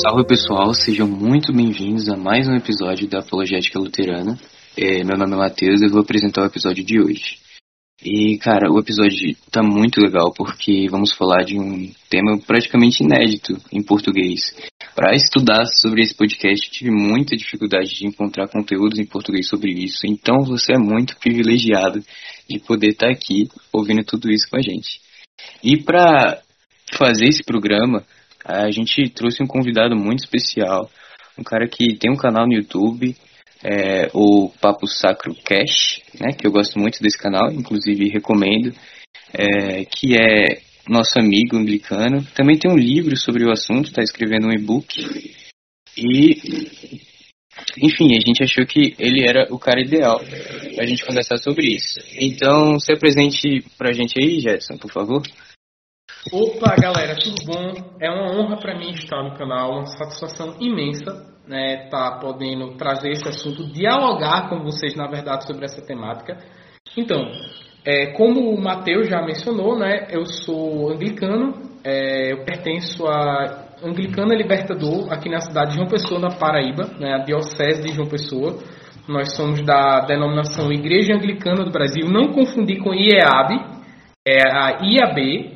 Salve pessoal, sejam muito bem-vindos a mais um episódio da Apologética Luterana. Meu nome é Matheus e eu vou apresentar o episódio de hoje. E cara, o episódio tá muito legal porque vamos falar de um tema praticamente inédito em português. Para estudar sobre esse podcast, tive muita dificuldade de encontrar conteúdos em português sobre isso, então você é muito privilegiado de poder estar aqui ouvindo tudo isso com a gente. E para fazer esse programa, a gente trouxe um convidado muito especial, um cara que tem um canal no YouTube, o Papo Sacro Cash, né, que eu gosto muito desse canal, inclusive recomendo, que é nosso amigo anglicano. Também tem um livro sobre o assunto, está escrevendo um e-book. E, enfim, a gente achou que ele era o cara ideal para a gente conversar sobre isso. Então, se apresente para a gente aí, Jetson, por favor. Opa, galera, tudo bom? É uma honra para mim estar no canal, uma satisfação imensa, né, tá podendo trazer esse assunto, dialogar com vocês, na verdade, sobre essa temática. Então, como o Matheus já mencionou, né, eu sou anglicano, eu pertenço a Anglicana Libertador, aqui na cidade de João Pessoa, na Paraíba, né, a Diocese de João Pessoa. Nós somos da denominação Igreja Anglicana do Brasil, não confundir com IEAB, é a IAB.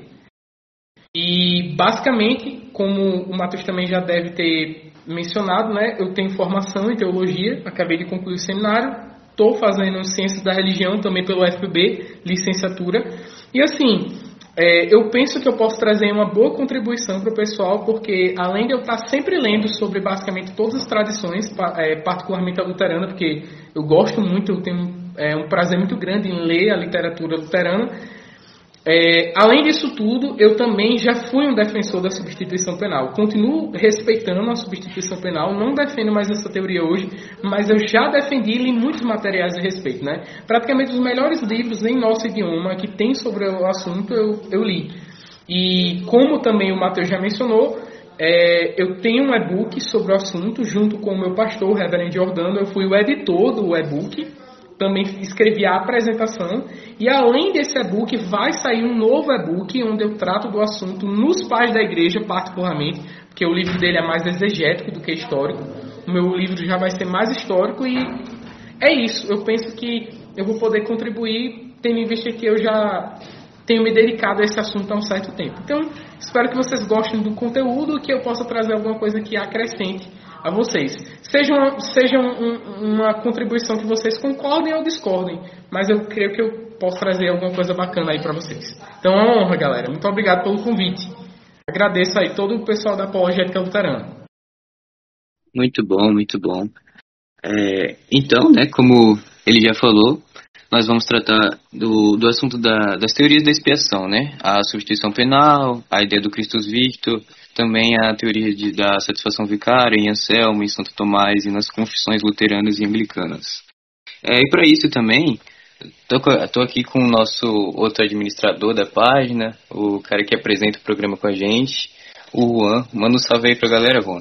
E, basicamente, como o Matheus também já deve ter mencionado, né, eu tenho formação em teologia, acabei de concluir o seminário, estou fazendo ciências da religião também pelo FPB, licenciatura. E, assim, eu penso que eu posso trazer uma boa contribuição para o pessoal, porque, além de eu estar sempre lendo sobre, basicamente, todas as tradições, particularmente a luterana, porque eu gosto muito, eu tenho um prazer muito grande em ler a literatura luterana. Além disso tudo, eu também já fui um defensor da substituição penal. Continuo respeitando a substituição penal, não defendo mais essa teoria hoje, mas eu já defendi e li muitos materiais a respeito, né? Praticamente os melhores livros em nosso idioma que tem sobre o assunto eu li. E como também o Matheus já mencionou, eu tenho um e-book sobre o assunto, junto com o meu pastor, o Reverendo Jordano. Eu fui o editor do e-book, também escrevi a apresentação, e além desse e-book vai sair um novo e-book onde eu trato do assunto nos pais da igreja particularmente, porque o livro dele é mais exegético do que histórico. O meu livro já vai ser mais histórico e é isso. Eu penso que eu vou poder contribuir, tendo em vista que eu já tenho me dedicado a esse assunto há um certo tempo. Então, espero que vocês gostem do conteúdo e que eu possa trazer alguma coisa que acrescente a vocês. Seja uma contribuição que vocês concordem ou discordem, mas eu creio que eu posso trazer alguma coisa bacana aí para vocês. Então é uma honra, galera. Muito obrigado pelo convite. Agradeço aí todo o pessoal da Apologética Luterana. Muito bom, muito bom. Então, né, como ele já falou, nós vamos tratar do assunto das teorias da expiação, né? A substituição penal, a ideia do Christus Victor, também a teoria da satisfação vicária em Anselmo, em Santo Tomás e nas confissões luteranas e anglicanas. E para isso também, estou aqui com o nosso outro administrador da página, o cara que apresenta o programa com a gente, o Juan. Manda um salve aí pra galera, Juan.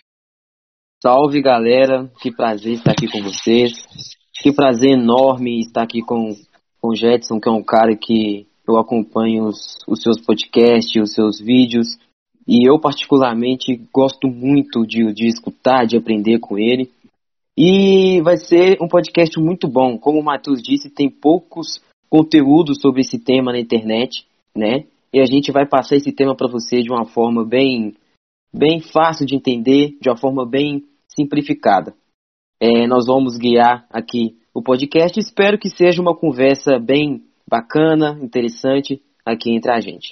Salve, galera, que prazer estar aqui com vocês. Que prazer enorme estar aqui com o Jetson, que é um cara que eu acompanho os seus podcasts, os seus vídeos, e eu particularmente gosto muito de escutar, de aprender com ele. E vai ser um podcast muito bom. Como o Matheus disse, tem poucos conteúdos sobre esse tema na internet, né? E a gente vai passar esse tema para você de uma forma bem fácil de entender, de uma forma bem simplificada. Nós vamos guiar aqui o podcast. Espero que seja uma conversa bem bacana, interessante aqui entre a gente.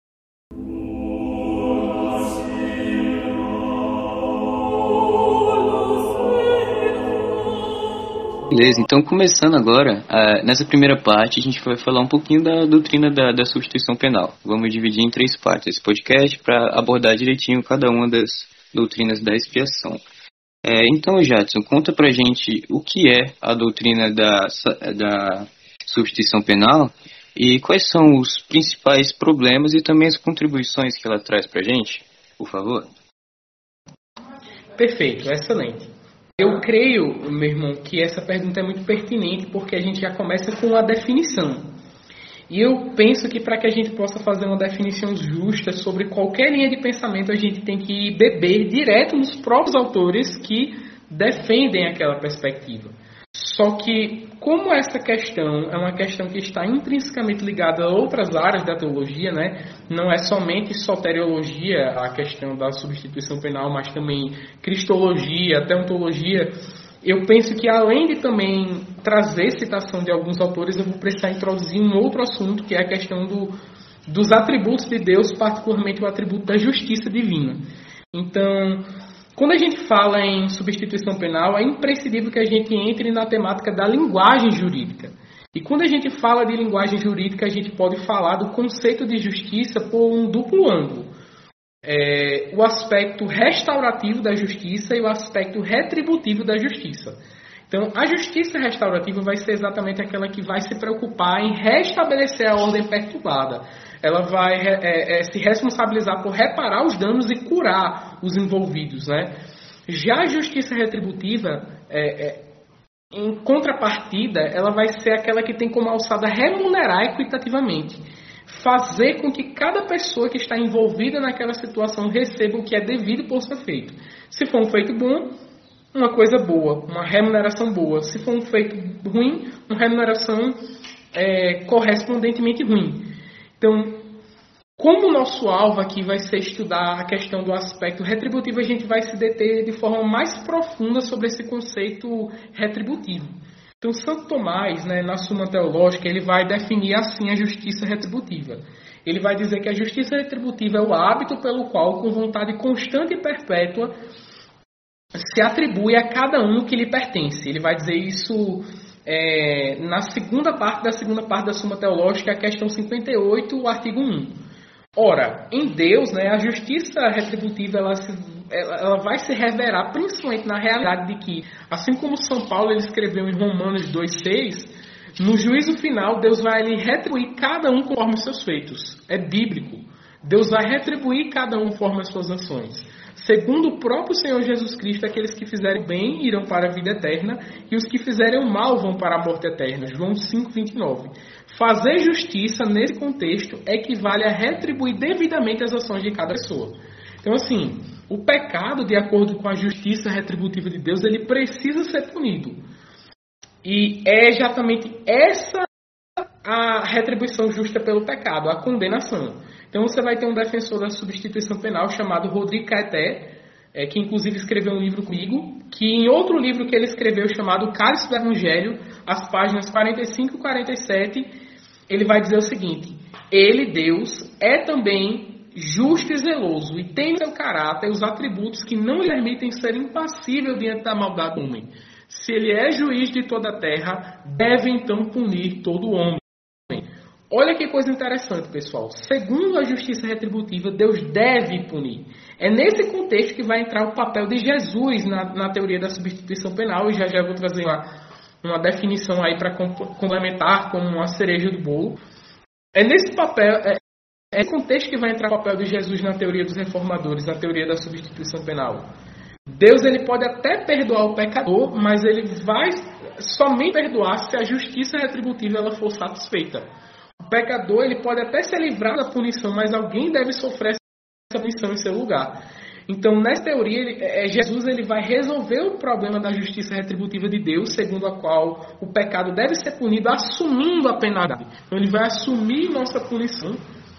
Beleza, então começando agora, nessa primeira parte a gente vai falar um pouquinho da doutrina da substituição penal. Vamos dividir em 3 partes esse podcast para abordar direitinho cada uma das doutrinas da expiação. Então, Jadson, conta pra gente o que é a doutrina da substituição penal e quais são os principais problemas e também as contribuições que ela traz pra gente, por favor. Perfeito, excelente. Eu creio, meu irmão, que essa pergunta é muito pertinente porque a gente já começa com a definição. E eu penso que para que a gente possa fazer uma definição justa sobre qualquer linha de pensamento, a gente tem que beber direto nos próprios autores que defendem aquela perspectiva. Só que, como essa questão é uma questão que está intrinsecamente ligada a outras áreas da teologia, né? Não é somente soteriologia, a questão da substituição penal, mas também cristologia, teontologia. Eu penso que, além de também trazer citação de alguns autores, eu vou precisar introduzir um outro assunto, que é a questão dos atributos de Deus, particularmente o atributo da justiça divina. Então, quando a gente fala em substituição penal, é imprescindível que a gente entre na temática da linguagem jurídica. E quando a gente fala de linguagem jurídica, a gente pode falar do conceito de justiça por um duplo ângulo. O aspecto restaurativo da justiça e o aspecto retributivo da justiça. Então, a justiça restaurativa vai ser exatamente aquela que vai se preocupar em restabelecer a ordem perturbada. Ela vai se responsabilizar por reparar os danos e curar os envolvidos, né? Já a justiça retributiva, em contrapartida, ela vai ser aquela que tem como alçada remunerar equitativamente. Fazer com que cada pessoa que está envolvida naquela situação receba o que é devido por ser feito. Se for um feito bom, uma coisa boa, uma remuneração boa. Se for um feito ruim, uma remuneração correspondentemente ruim. Então, como o nosso alvo aqui vai ser estudar a questão do aspecto retributivo, a gente vai se deter de forma mais profunda sobre esse conceito retributivo. Então, Santo Tomás, na Suma Teológica, ele vai definir assim a justiça retributiva. Ele vai dizer que a justiça retributiva é o hábito pelo qual, com vontade constante e perpétua, se atribui a cada um o que lhe pertence. Ele vai dizer isso na segunda parte da Suma Teológica, a questão 58, o artigo 1. Ora, em Deus, a justiça retributiva ela vai se revelar principalmente na realidade de que, assim como São Paulo ele escreveu em Romanos 2,6, no juízo final Deus vai lhe retribuir cada um conforme os seus feitos. É bíblico. Deus vai retribuir cada um conforme as suas ações. Segundo o próprio Senhor Jesus Cristo, aqueles que fizerem bem irão para a vida eterna e os que fizerem o mal vão para a morte eterna. João 5,29. Fazer justiça nesse contexto equivale a retribuir devidamente as ações de cada pessoa. Então, assim, o pecado, de acordo com a justiça retributiva de Deus, ele precisa ser punido. E é exatamente essa a retribuição justa pelo pecado, a condenação. Então você vai ter um defensor da substituição penal chamado Rodrigo Caeté, que inclusive escreveu um livro comigo, que em outro livro que ele escreveu chamado Cálice do Evangelho, as páginas 45 e 47, ele vai dizer o seguinte: ele, Deus, é também justo e zeloso, e tem no seu caráter os atributos que não lhe permitem ser impassível diante da maldade do homem. Se ele é juiz de toda a terra, deve então punir todo homem. Olha que coisa interessante, pessoal. Segundo a justiça retributiva, Deus deve punir. É nesse contexto que vai entrar o papel de Jesus na teoria da substituição penal, e já vou trazer uma definição aí para complementar como uma cereja do bolo. É nesse contexto que vai entrar o papel de Jesus na teoria dos reformadores, na teoria da substituição penal. Deus ele pode até perdoar o pecador, mas ele vai somente perdoar se a justiça retributiva ela for satisfeita. O pecador ele pode até ser livrado da punição, mas alguém deve sofrer essa punição em seu lugar. Então, nessa teoria, Jesus ele vai resolver o problema da justiça retributiva de Deus, segundo a qual o pecado deve ser punido assumindo a penalidade. Então, ele vai assumir nossa punição.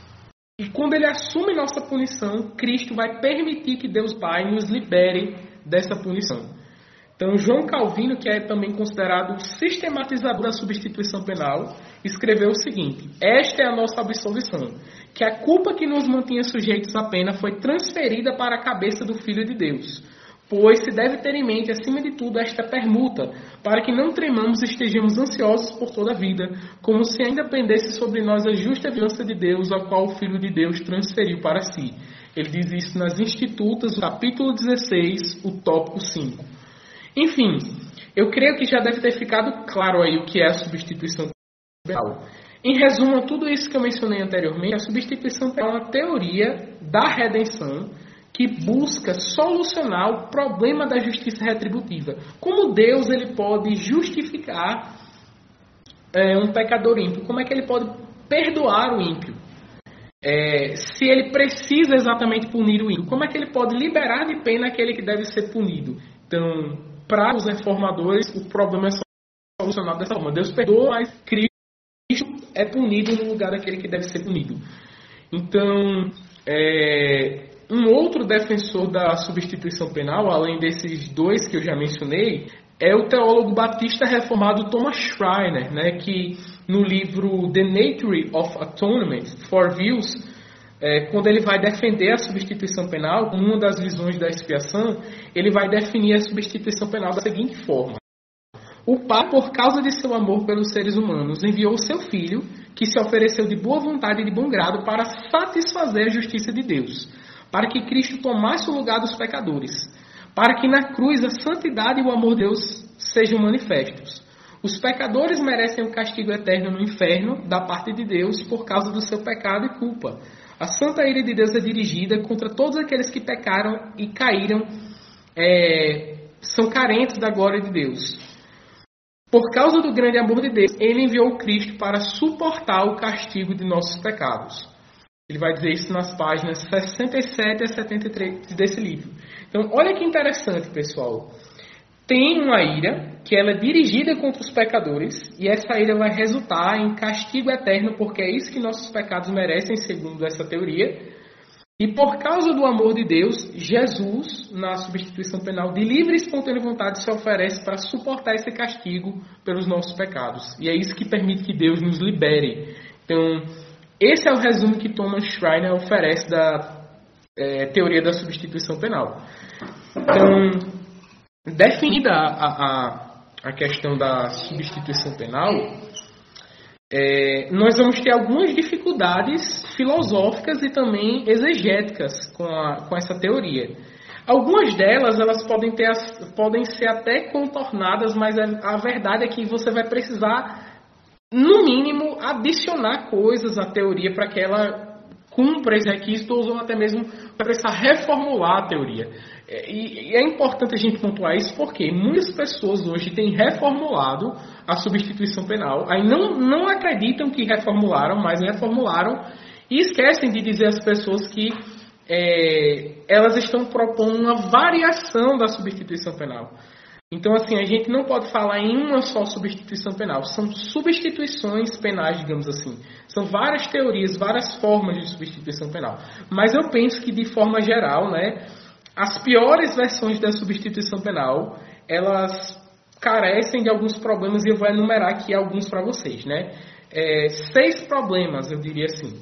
E quando ele assume nossa punição, Cristo vai permitir que Deus Pai nos libere dessa punição. Então, João Calvino, que é também considerado o sistematizador da substituição penal, escreveu o seguinte: esta é a nossa absolvição, que a culpa que nos mantinha sujeitos à pena foi transferida para a cabeça do Filho de Deus. Pois se deve ter em mente, acima de tudo, esta permuta, para que não tremamos e estejamos ansiosos por toda a vida, como se ainda pendesse sobre nós a justa vingança de Deus, a qual o Filho de Deus transferiu para si. Ele diz isso nas Institutas, no capítulo 16, o tópico 5. Enfim, eu creio que já deve ter ficado claro aí o que é a substituição penal. Em resumo a tudo isso que eu mencionei anteriormente, a substituição penal é uma teoria da redenção que busca solucionar o problema da justiça retributiva. Como Deus ele pode justificar um pecador ímpio? Como é que ele pode perdoar o ímpio? Se ele precisa exatamente punir o ímpio, como é que ele pode liberar de pena aquele que deve ser punido? Então, para os reformadores, o problema é solucionado dessa forma. Deus perdoa, mas Cristo é punido no lugar daquele que deve ser punido. Então, um outro defensor da substituição penal, além desses dois que eu já mencionei, é o teólogo batista reformado Thomas Schreiner, né, que no livro The Nature of Atonement, Four Views, quando ele vai defender a substituição penal, uma das visões da expiação, ele vai definir a substituição penal da seguinte forma: o Pai, por causa de seu amor pelos seres humanos, enviou o seu Filho, que se ofereceu de boa vontade e de bom grado para satisfazer a justiça de Deus, para que Cristo tomasse o lugar dos pecadores, para que na cruz a santidade e o amor de Deus sejam manifestos. Os pecadores merecem o castigo eterno no inferno da parte de Deus por causa do seu pecado e culpa. A santa ira de Deus é dirigida contra todos aqueles que pecaram e caíram, são carentes da glória de Deus. Por causa do grande amor de Deus, ele enviou Cristo para suportar o castigo de nossos pecados. Ele vai dizer isso nas páginas 67 a 73 desse livro. Então, olha que interessante, pessoal. Tem uma ira que ela é dirigida contra os pecadores, e essa ira vai resultar em castigo eterno, porque é isso que nossos pecados merecem, segundo essa teoria. E por causa do amor de Deus, Jesus, na substituição penal, de livre e espontânea vontade, se oferece para suportar esse castigo pelos nossos pecados. E é isso que permite que Deus nos libere. Então, esse é o resumo que Thomas Schreiner oferece da teoria da substituição penal. Então, definida a questão da substituição penal, nós vamos ter algumas dificuldades filosóficas e também exegéticas com essa teoria. Algumas delas elas podem ser até contornadas, mas a verdade é que você vai precisar, no mínimo, adicionar coisas à teoria para que ela cumpra esse requisito, ou até mesmo vai precisar reformular a teoria. E é importante a gente pontuar isso porque muitas pessoas hoje têm reformulado a substituição penal, aí não acreditam que reformularam, mas reformularam e esquecem de dizer às pessoas que elas estão propondo uma variação da substituição penal. Então, assim, a gente não pode falar em uma só substituição penal. São substituições penais, digamos assim. São várias teorias, várias formas de substituição penal. Mas eu penso que, de forma geral, né, as piores versões da substituição penal, elas carecem de alguns problemas, e eu vou enumerar aqui alguns para vocês, né? 6 problemas, eu diria assim.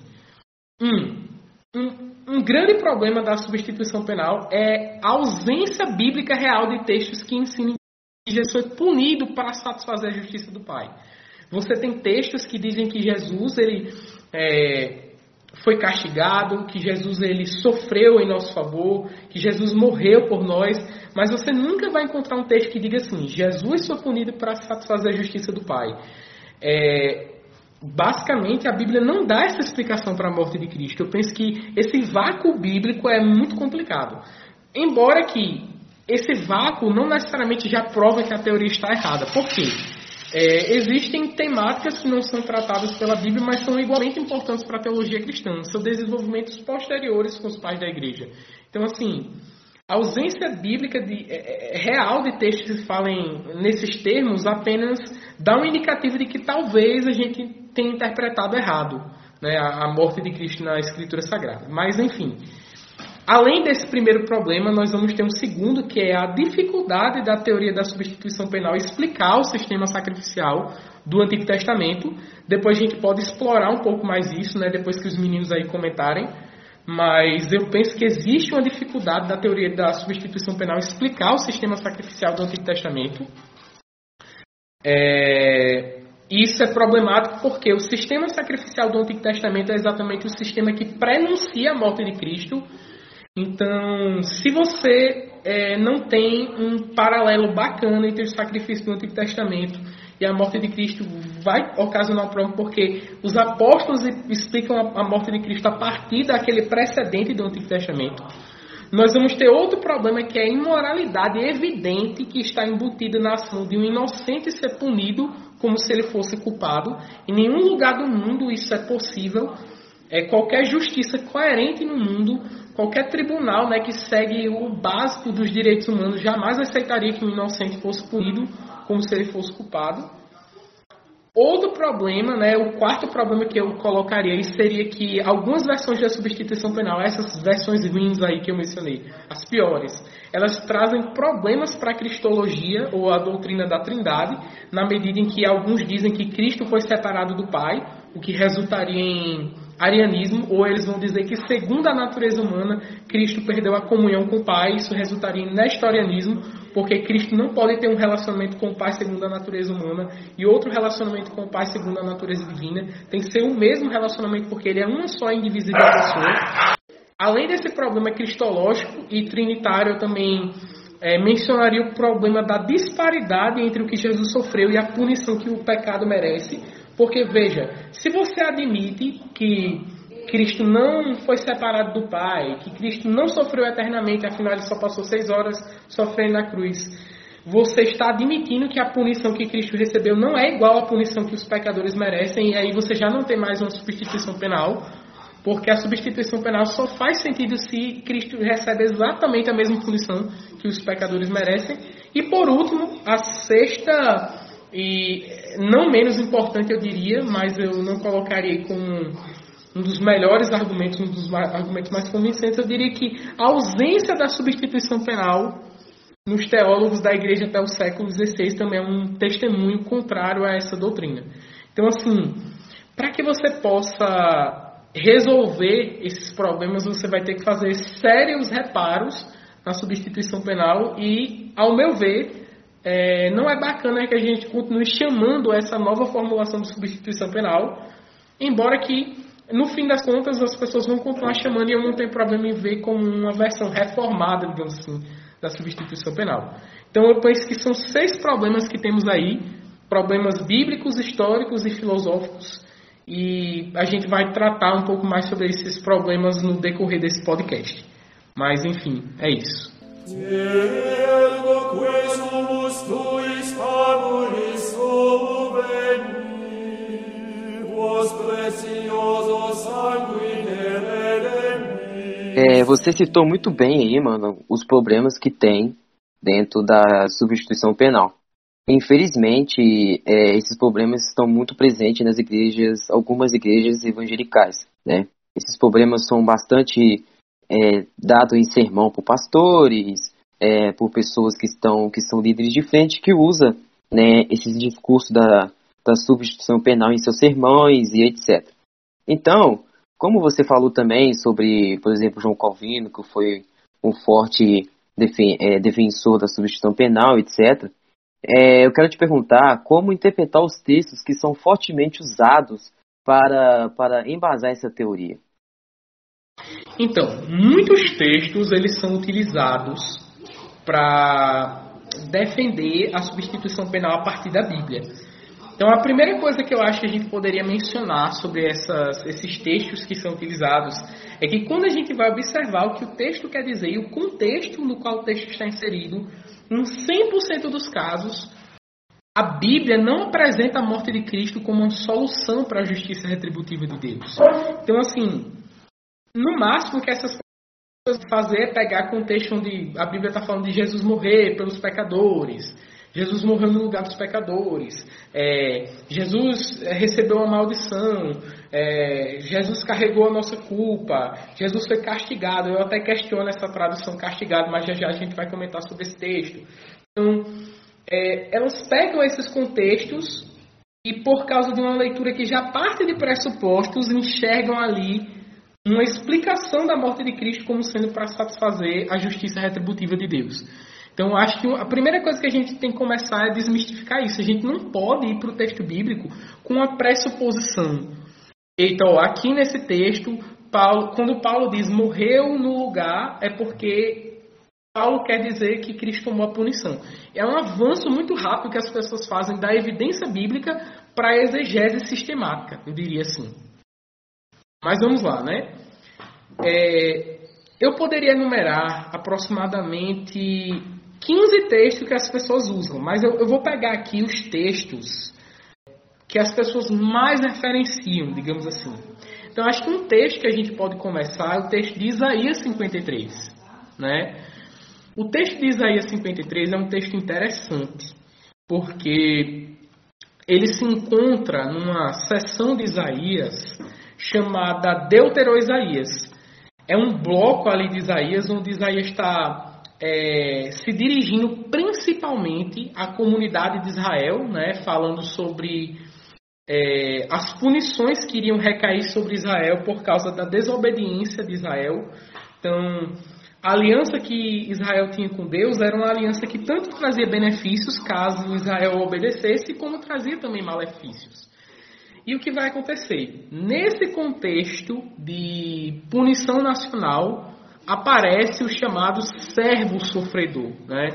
Um grande problema da substituição penal é a ausência bíblica real de textos que ensinam que Jesus foi punido para satisfazer a justiça do Pai. Você tem textos que dizem que Jesus ele, foi castigado, que Jesus ele sofreu em nosso favor, que Jesus morreu por nós, mas você nunca vai encontrar um texto que diga assim: Jesus foi punido para satisfazer a justiça do Pai. Basicamente, a Bíblia não dá essa explicação para a morte de Cristo. Eu penso que esse vácuo bíblico é muito complicado. Embora que esse vácuo não necessariamente já prova que a teoria está errada. Por quê? Existem temáticas que não são tratadas pela Bíblia, mas são igualmente importantes para a teologia cristã. São desenvolvimentos posteriores com os pais da igreja. Então, assim, a ausência bíblica real de textos que falem nesses termos apenas dá um indicativo de que talvez a gente tenha interpretado errado, né, a morte de Cristo na Escritura Sagrada. Mas, enfim, além desse primeiro problema, nós vamos ter um segundo, que é a dificuldade da teoria da substituição penal explicar o sistema sacrificial do Antigo Testamento. Depois a gente pode explorar um pouco mais isso, né, depois que os meninos aí comentarem. Mas eu penso que existe uma dificuldade da teoria da substituição penal explicar o sistema sacrificial do Antigo Testamento. Isso é problemático porque o sistema sacrificial do Antigo Testamento é exatamente o sistema que prenuncia a morte de Cristo. Então, se você não tem um paralelo bacana entre o sacrifício do Antigo Testamento e a morte de Cristo, vai ocasionar um problema, porque os apóstolos explicam a morte de Cristo a partir daquele precedente do Antigo Testamento. Nós vamos ter outro problema, que é a imoralidade evidente que está embutida na ação de um inocente ser punido como se ele fosse culpado. Em nenhum lugar do mundo isso é possível. Qualquer justiça coerente no mundo, qualquer tribunal, né, que segue o básico dos direitos humanos, jamais aceitaria que um inocente fosse punido como se ele fosse culpado. Outro problema, né, o quarto problema que eu colocaria aí seria que algumas versões da substituição penal, essas versões ruins aí que eu mencionei, as piores, elas trazem problemas para a cristologia ou a doutrina da Trindade, na medida em que alguns dizem que Cristo foi separado do Pai, o que resultaria em arianismo, ou eles vão dizer que segundo a natureza humana, Cristo perdeu a comunhão com o Pai, isso resultaria em nestorianismo, porque Cristo não pode ter um relacionamento com o Pai segundo a natureza humana e outro relacionamento com o Pai segundo a natureza divina. Tem que ser o mesmo relacionamento porque ele é uma só indivisível pessoa. Além desse problema cristológico e trinitário, eu também mencionaria o problema da disparidade entre o que Jesus sofreu e a punição que o pecado merece. Porque, veja, se você admite que Cristo não foi separado do Pai, que Cristo não sofreu eternamente, afinal ele só passou 6 horas sofrendo na cruz, você está admitindo que a punição que Cristo recebeu não é igual à punição que os pecadores merecem, e aí você já não tem mais uma substituição penal, porque a substituição penal só faz sentido se Cristo recebe exatamente a mesma punição que os pecadores merecem. E por último, a sexta e não menos importante eu diria, mas eu não colocaria como um dos melhores argumentos, um dos argumentos mais convincentes, eu diria que a ausência da substituição penal nos teólogos da igreja até o século XVI também é um testemunho contrário a essa doutrina. Então, assim, para que você possa resolver esses problemas, você vai ter que fazer sérios reparos na substituição penal e, ao meu ver, não é bacana que a gente continue chamando essa nova formulação de substituição penal, embora que, no fim das contas, as pessoas vão continuar chamando e eu não tenho problema em ver como uma versão reformada, digamos assim, da substituição penal. Então eu penso que são 6 problemas que temos aí, problemas bíblicos, históricos e filosóficos, e a gente vai tratar um pouco mais sobre esses problemas no decorrer desse podcast. Mas enfim, é isso. Você citou muito bem aí, mano, os problemas que tem dentro da substituição penal. Infelizmente, esses problemas estão muito presentes nas igrejas, algumas igrejas evangelicais, né? Esses problemas são bastante dados em sermão por pastores, por pessoas que são líderes de frente, que usam, né, esses discursos da substituição penal em seus sermões e etc. Então, como você falou também sobre, por exemplo, João Calvino, que foi um forte defensor da substituição penal, etc., eu quero te perguntar como interpretar os textos que são fortemente usados para embasar essa teoria. Então, muitos textos eles são utilizados para defender a substituição penal a partir da Bíblia. Então, a primeira coisa que eu acho que a gente poderia mencionar sobre esses textos que são utilizados é que quando a gente vai observar o que o texto quer dizer e o contexto no qual o texto está inserido, em 100% dos casos, a Bíblia não apresenta a morte de Cristo como uma solução para a justiça retributiva de Deus. Então, assim, no máximo que essas pessoas fazer é pegar contexto onde a Bíblia está falando de Jesus morrer pelos pecadores, Jesus morreu no lugar dos pecadores, Jesus recebeu a maldição, Jesus carregou a nossa culpa, Jesus foi castigado. Eu até questiono essa tradução castigado, mas já a gente vai comentar sobre esse texto. Então, elas pegam esses contextos e, por causa de uma leitura que já parte de pressupostos, enxergam ali uma explicação da morte de Cristo como sendo para satisfazer a justiça retributiva de Deus. Então, acho que a primeira coisa que a gente tem que começar é desmistificar isso. A gente não pode ir para o texto bíblico com uma pressuposição. Então, aqui nesse texto, quando Paulo diz morreu no lugar, é porque Paulo quer dizer que Cristo tomou a punição. É um avanço muito rápido que as pessoas fazem da evidência bíblica para a exegese sistemática, eu diria assim. Mas vamos lá, né? Eu poderia enumerar aproximadamente 15 textos que as pessoas usam, mas eu vou pegar aqui os textos que as pessoas mais referenciam, digamos assim. Então, acho que um texto que a gente pode começar é o texto de Isaías 53, né? O texto de Isaías 53 é um texto interessante, porque ele se encontra numa seção de Isaías chamada Deutero-Isaías. É um bloco ali de Isaías, onde Isaías está se dirigindo principalmente à comunidade de Israel, né, falando sobre as punições que iriam recair sobre Israel por causa da desobediência de Israel. Então, a aliança que Israel tinha com Deus era uma aliança que tanto trazia benefícios caso Israel obedecesse, como trazia também malefícios. E o que vai acontecer? Nesse contexto de punição nacional, aparece o chamado servo sofredor, né?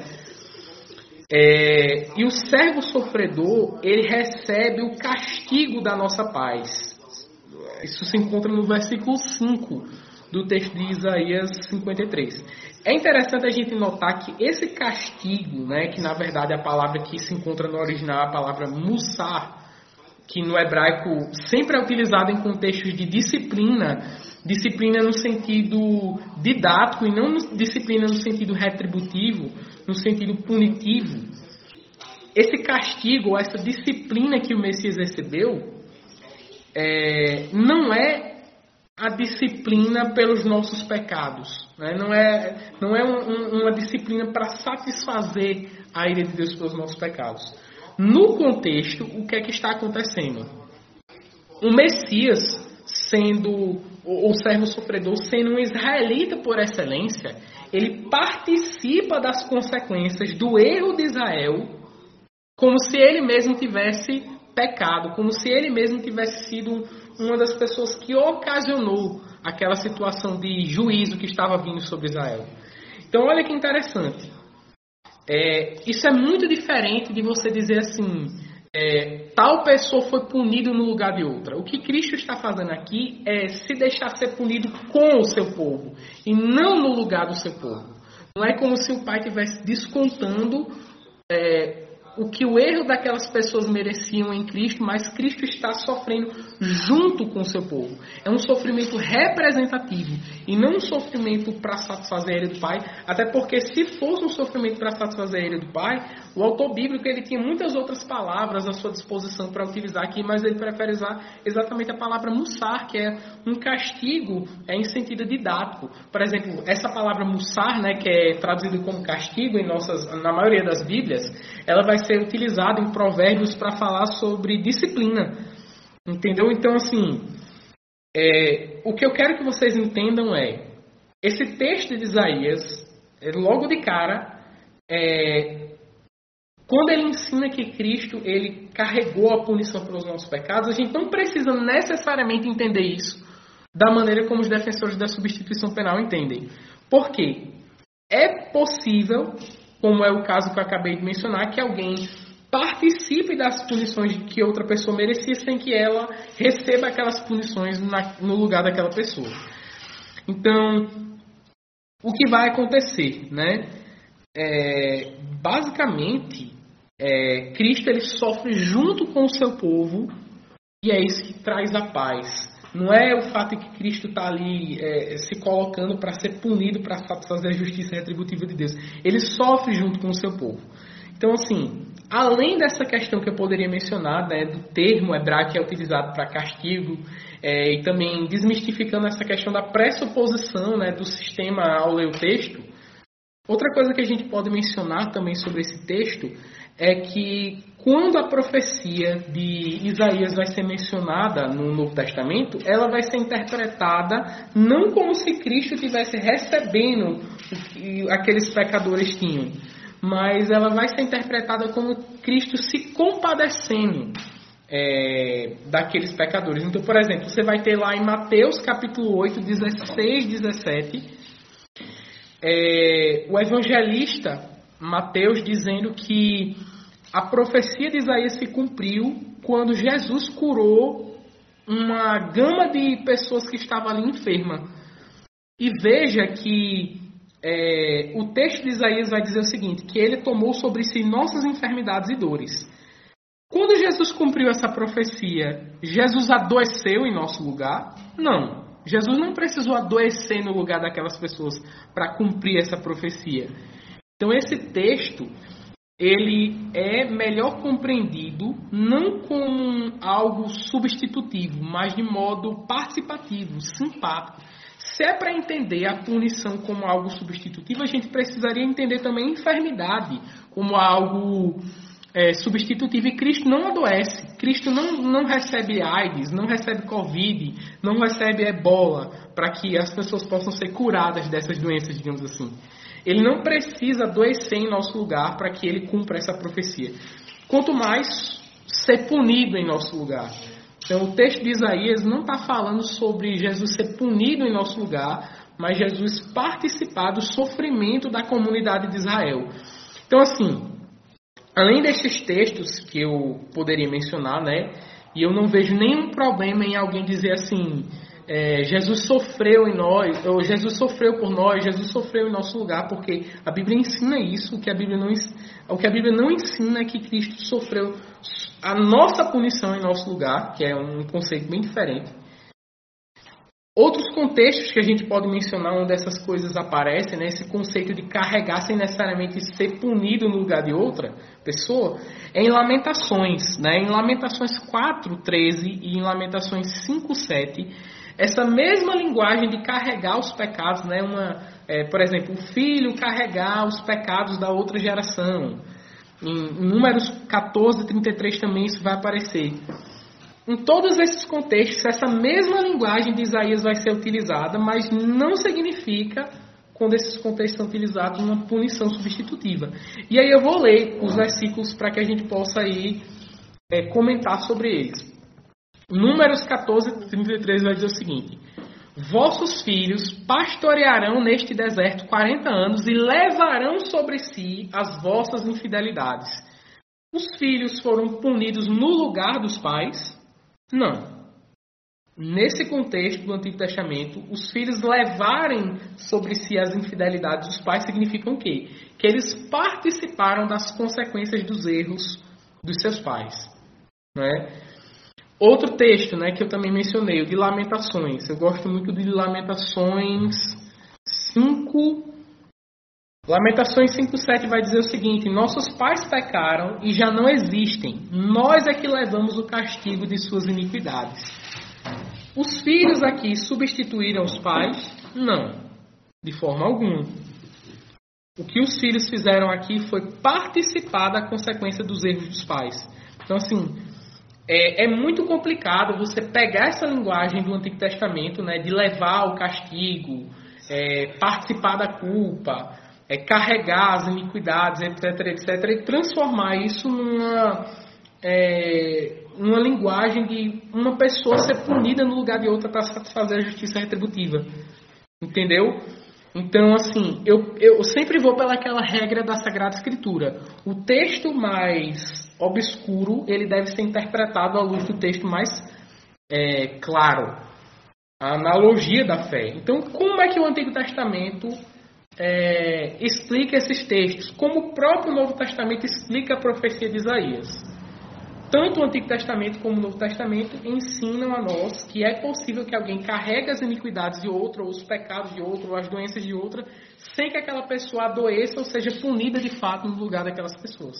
E o servo sofredor, ele recebe o castigo da nossa paz. Isso se encontra no versículo 5 do texto de Isaías 53. É interessante a gente notar que esse castigo, né, que na verdade a palavra que se encontra no original é a palavra mussar, que no hebraico sempre é utilizada em contextos de disciplina no sentido didático e não disciplina no sentido retributivo, no sentido punitivo. Esse castigo, essa disciplina que o Messias recebeu, não é a disciplina pelos nossos pecados, né? Não é uma disciplina para satisfazer a ira de Deus pelos nossos pecados. No contexto, o que é que está acontecendo? O Messias, sendo o servo sofredor, sendo um israelita por excelência, ele participa das consequências do erro de Israel, como se ele mesmo tivesse pecado, como se ele mesmo tivesse sido uma das pessoas que ocasionou aquela situação de juízo que estava vindo sobre Israel. Então, olha que interessante. Isso é muito diferente de você dizer assim, tal pessoa foi punido no lugar de outra. O que Cristo está fazendo aqui é se deixar ser punido com o seu povo e não no lugar do seu povo. Não é como se o Pai estivesse descontando o que o erro daquelas pessoas mereciam em Cristo, mas Cristo está sofrendo junto com o seu povo. É um sofrimento representativo e não um sofrimento para satisfazer a ira do Pai, até porque se fosse um sofrimento para satisfazer a ira do Pai, o autor bíblico ele tinha muitas outras palavras à sua disposição para utilizar aqui, mas ele prefere usar exatamente a palavra mussar, que é um castigo em sentido didático. Por exemplo, essa palavra mussar, né, que é traduzida como castigo na maioria das Bíblias, ela vai ser utilizada em Provérbios para falar sobre disciplina. Entendeu? Então, assim, o que eu quero que vocês entendam esse texto de Isaías, logo de cara, quando ele ensina que Cristo ele carregou a punição pelos nossos pecados, a gente não precisa necessariamente entender isso da maneira como os defensores da substituição penal entendem. Por quê? É possível, como é o caso que eu acabei de mencionar, que alguém participe das punições que outra pessoa merecia sem que ela receba aquelas punições no lugar daquela pessoa. Então, o que vai acontecer, né? Basicamente, Cristo ele sofre junto com o seu povo e é isso que traz a paz. Não é o fato de que Cristo está ali se colocando para ser punido, para satisfazer a justiça retributiva de Deus. Ele sofre junto com o seu povo. Então, assim, além dessa questão que eu poderia mencionar, né, do termo hebraico que é utilizado para castigo, e também desmistificando essa questão da pressuposição, né, do sistema ao ler o texto, outra coisa que a gente pode mencionar também sobre esse texto é que quando a profecia de Isaías vai ser mencionada no Novo Testamento, ela vai ser interpretada não como se Cristo estivesse recebendo o que aqueles pecadores tinham, mas ela vai ser interpretada como Cristo se compadecendo daqueles pecadores. Então, por exemplo, você vai ter lá em Mateus capítulo 8, 16, 17, o evangelista Mateus dizendo que a profecia de Isaías se cumpriu quando Jesus curou uma gama de pessoas que estavam ali enfermas. E veja que o texto de Isaías vai dizer o seguinte, que ele tomou sobre si nossas enfermidades e dores. Quando Jesus cumpriu essa profecia, Jesus adoeceu em nosso lugar? Não. Jesus não precisou adoecer no lugar daquelas pessoas para cumprir essa profecia. Então esse texto, ele é melhor compreendido não como algo substitutivo, mas de modo participativo, simpático. Se é para entender a punição como algo substitutivo, a gente precisaria entender também a enfermidade como algo substitutivo. E Cristo não adoece. Cristo não recebe AIDS, não recebe Covid, não recebe ebola, para que as pessoas possam ser curadas dessas doenças, digamos assim. Ele não precisa adoecer em nosso lugar para que ele cumpra essa profecia. Quanto mais ser punido em nosso lugar. Então o texto de Isaías não está falando sobre Jesus ser punido em nosso lugar, mas Jesus participar do sofrimento da comunidade de Israel. Então assim, além destes textos que eu poderia mencionar, né, e eu não vejo nenhum problema em alguém dizer assim, Jesus sofreu em nós, ou Jesus sofreu por nós, Jesus sofreu em nosso lugar, porque a Bíblia ensina isso. O que a Bíblia não ensina é que Cristo sofreu a nossa punição em nosso lugar, que é um conceito bem diferente. Outros contextos que a gente pode mencionar onde essas coisas aparecem, né, esse conceito de carregar sem necessariamente ser punido no lugar de outra pessoa, é em Lamentações. Né, em Lamentações 4:13 e em Lamentações 5:7, essa mesma linguagem de carregar os pecados, né, por exemplo, o filho carregar os pecados da outra geração. Em Números 14:33 também isso vai aparecer. Em todos esses contextos, essa mesma linguagem de Isaías vai ser utilizada, mas não significa, quando esses contextos são utilizados, uma punição substitutiva. E aí eu vou ler os versículos para que a gente possa aí comentar sobre eles. Números 14:33 vai dizer o seguinte: vossos filhos pastorearão neste deserto 40 anos e levarão sobre si as vossas infidelidades. Os filhos foram punidos no lugar dos pais? Não. Nesse contexto do Antigo Testamento, os filhos levarem sobre si as infidelidades dos pais significam o quê? Que eles participaram das consequências dos erros dos seus pais. Né? Outro texto, né, que eu também mencionei, o de Lamentações. Eu gosto muito de Lamentações 5. Lamentações 5:7 vai dizer o seguinte: nossos pais pecaram e já não existem. Nós é que levamos o castigo de suas iniquidades. Os filhos aqui substituíram os pais? Não, de forma alguma. O que os filhos fizeram aqui foi participar da consequência dos erros dos pais. Então, assim, é muito complicado você pegar essa linguagem do Antigo Testamento, né, de levar o castigo, participar da culpa, carregar as iniquidades, etc., e transformar isso numa linguagem de uma pessoa ser punida no lugar de outra para satisfazer a justiça retributiva. Entendeu? Então, assim, eu sempre vou pelaquela regra da Sagrada Escritura. O texto mais obscuro, ele deve ser interpretado à luz do texto mais claro. A analogia da fé. Então, como é que o Antigo Testamento explica esses textos? Como o próprio Novo Testamento explica a profecia de Isaías. Tanto o Antigo Testamento como o Novo Testamento ensinam a nós que é possível que alguém carregue as iniquidades de outra, ou os pecados de outra, ou as doenças de outra, sem que aquela pessoa adoeça ou seja punida de fato no lugar daquelas pessoas.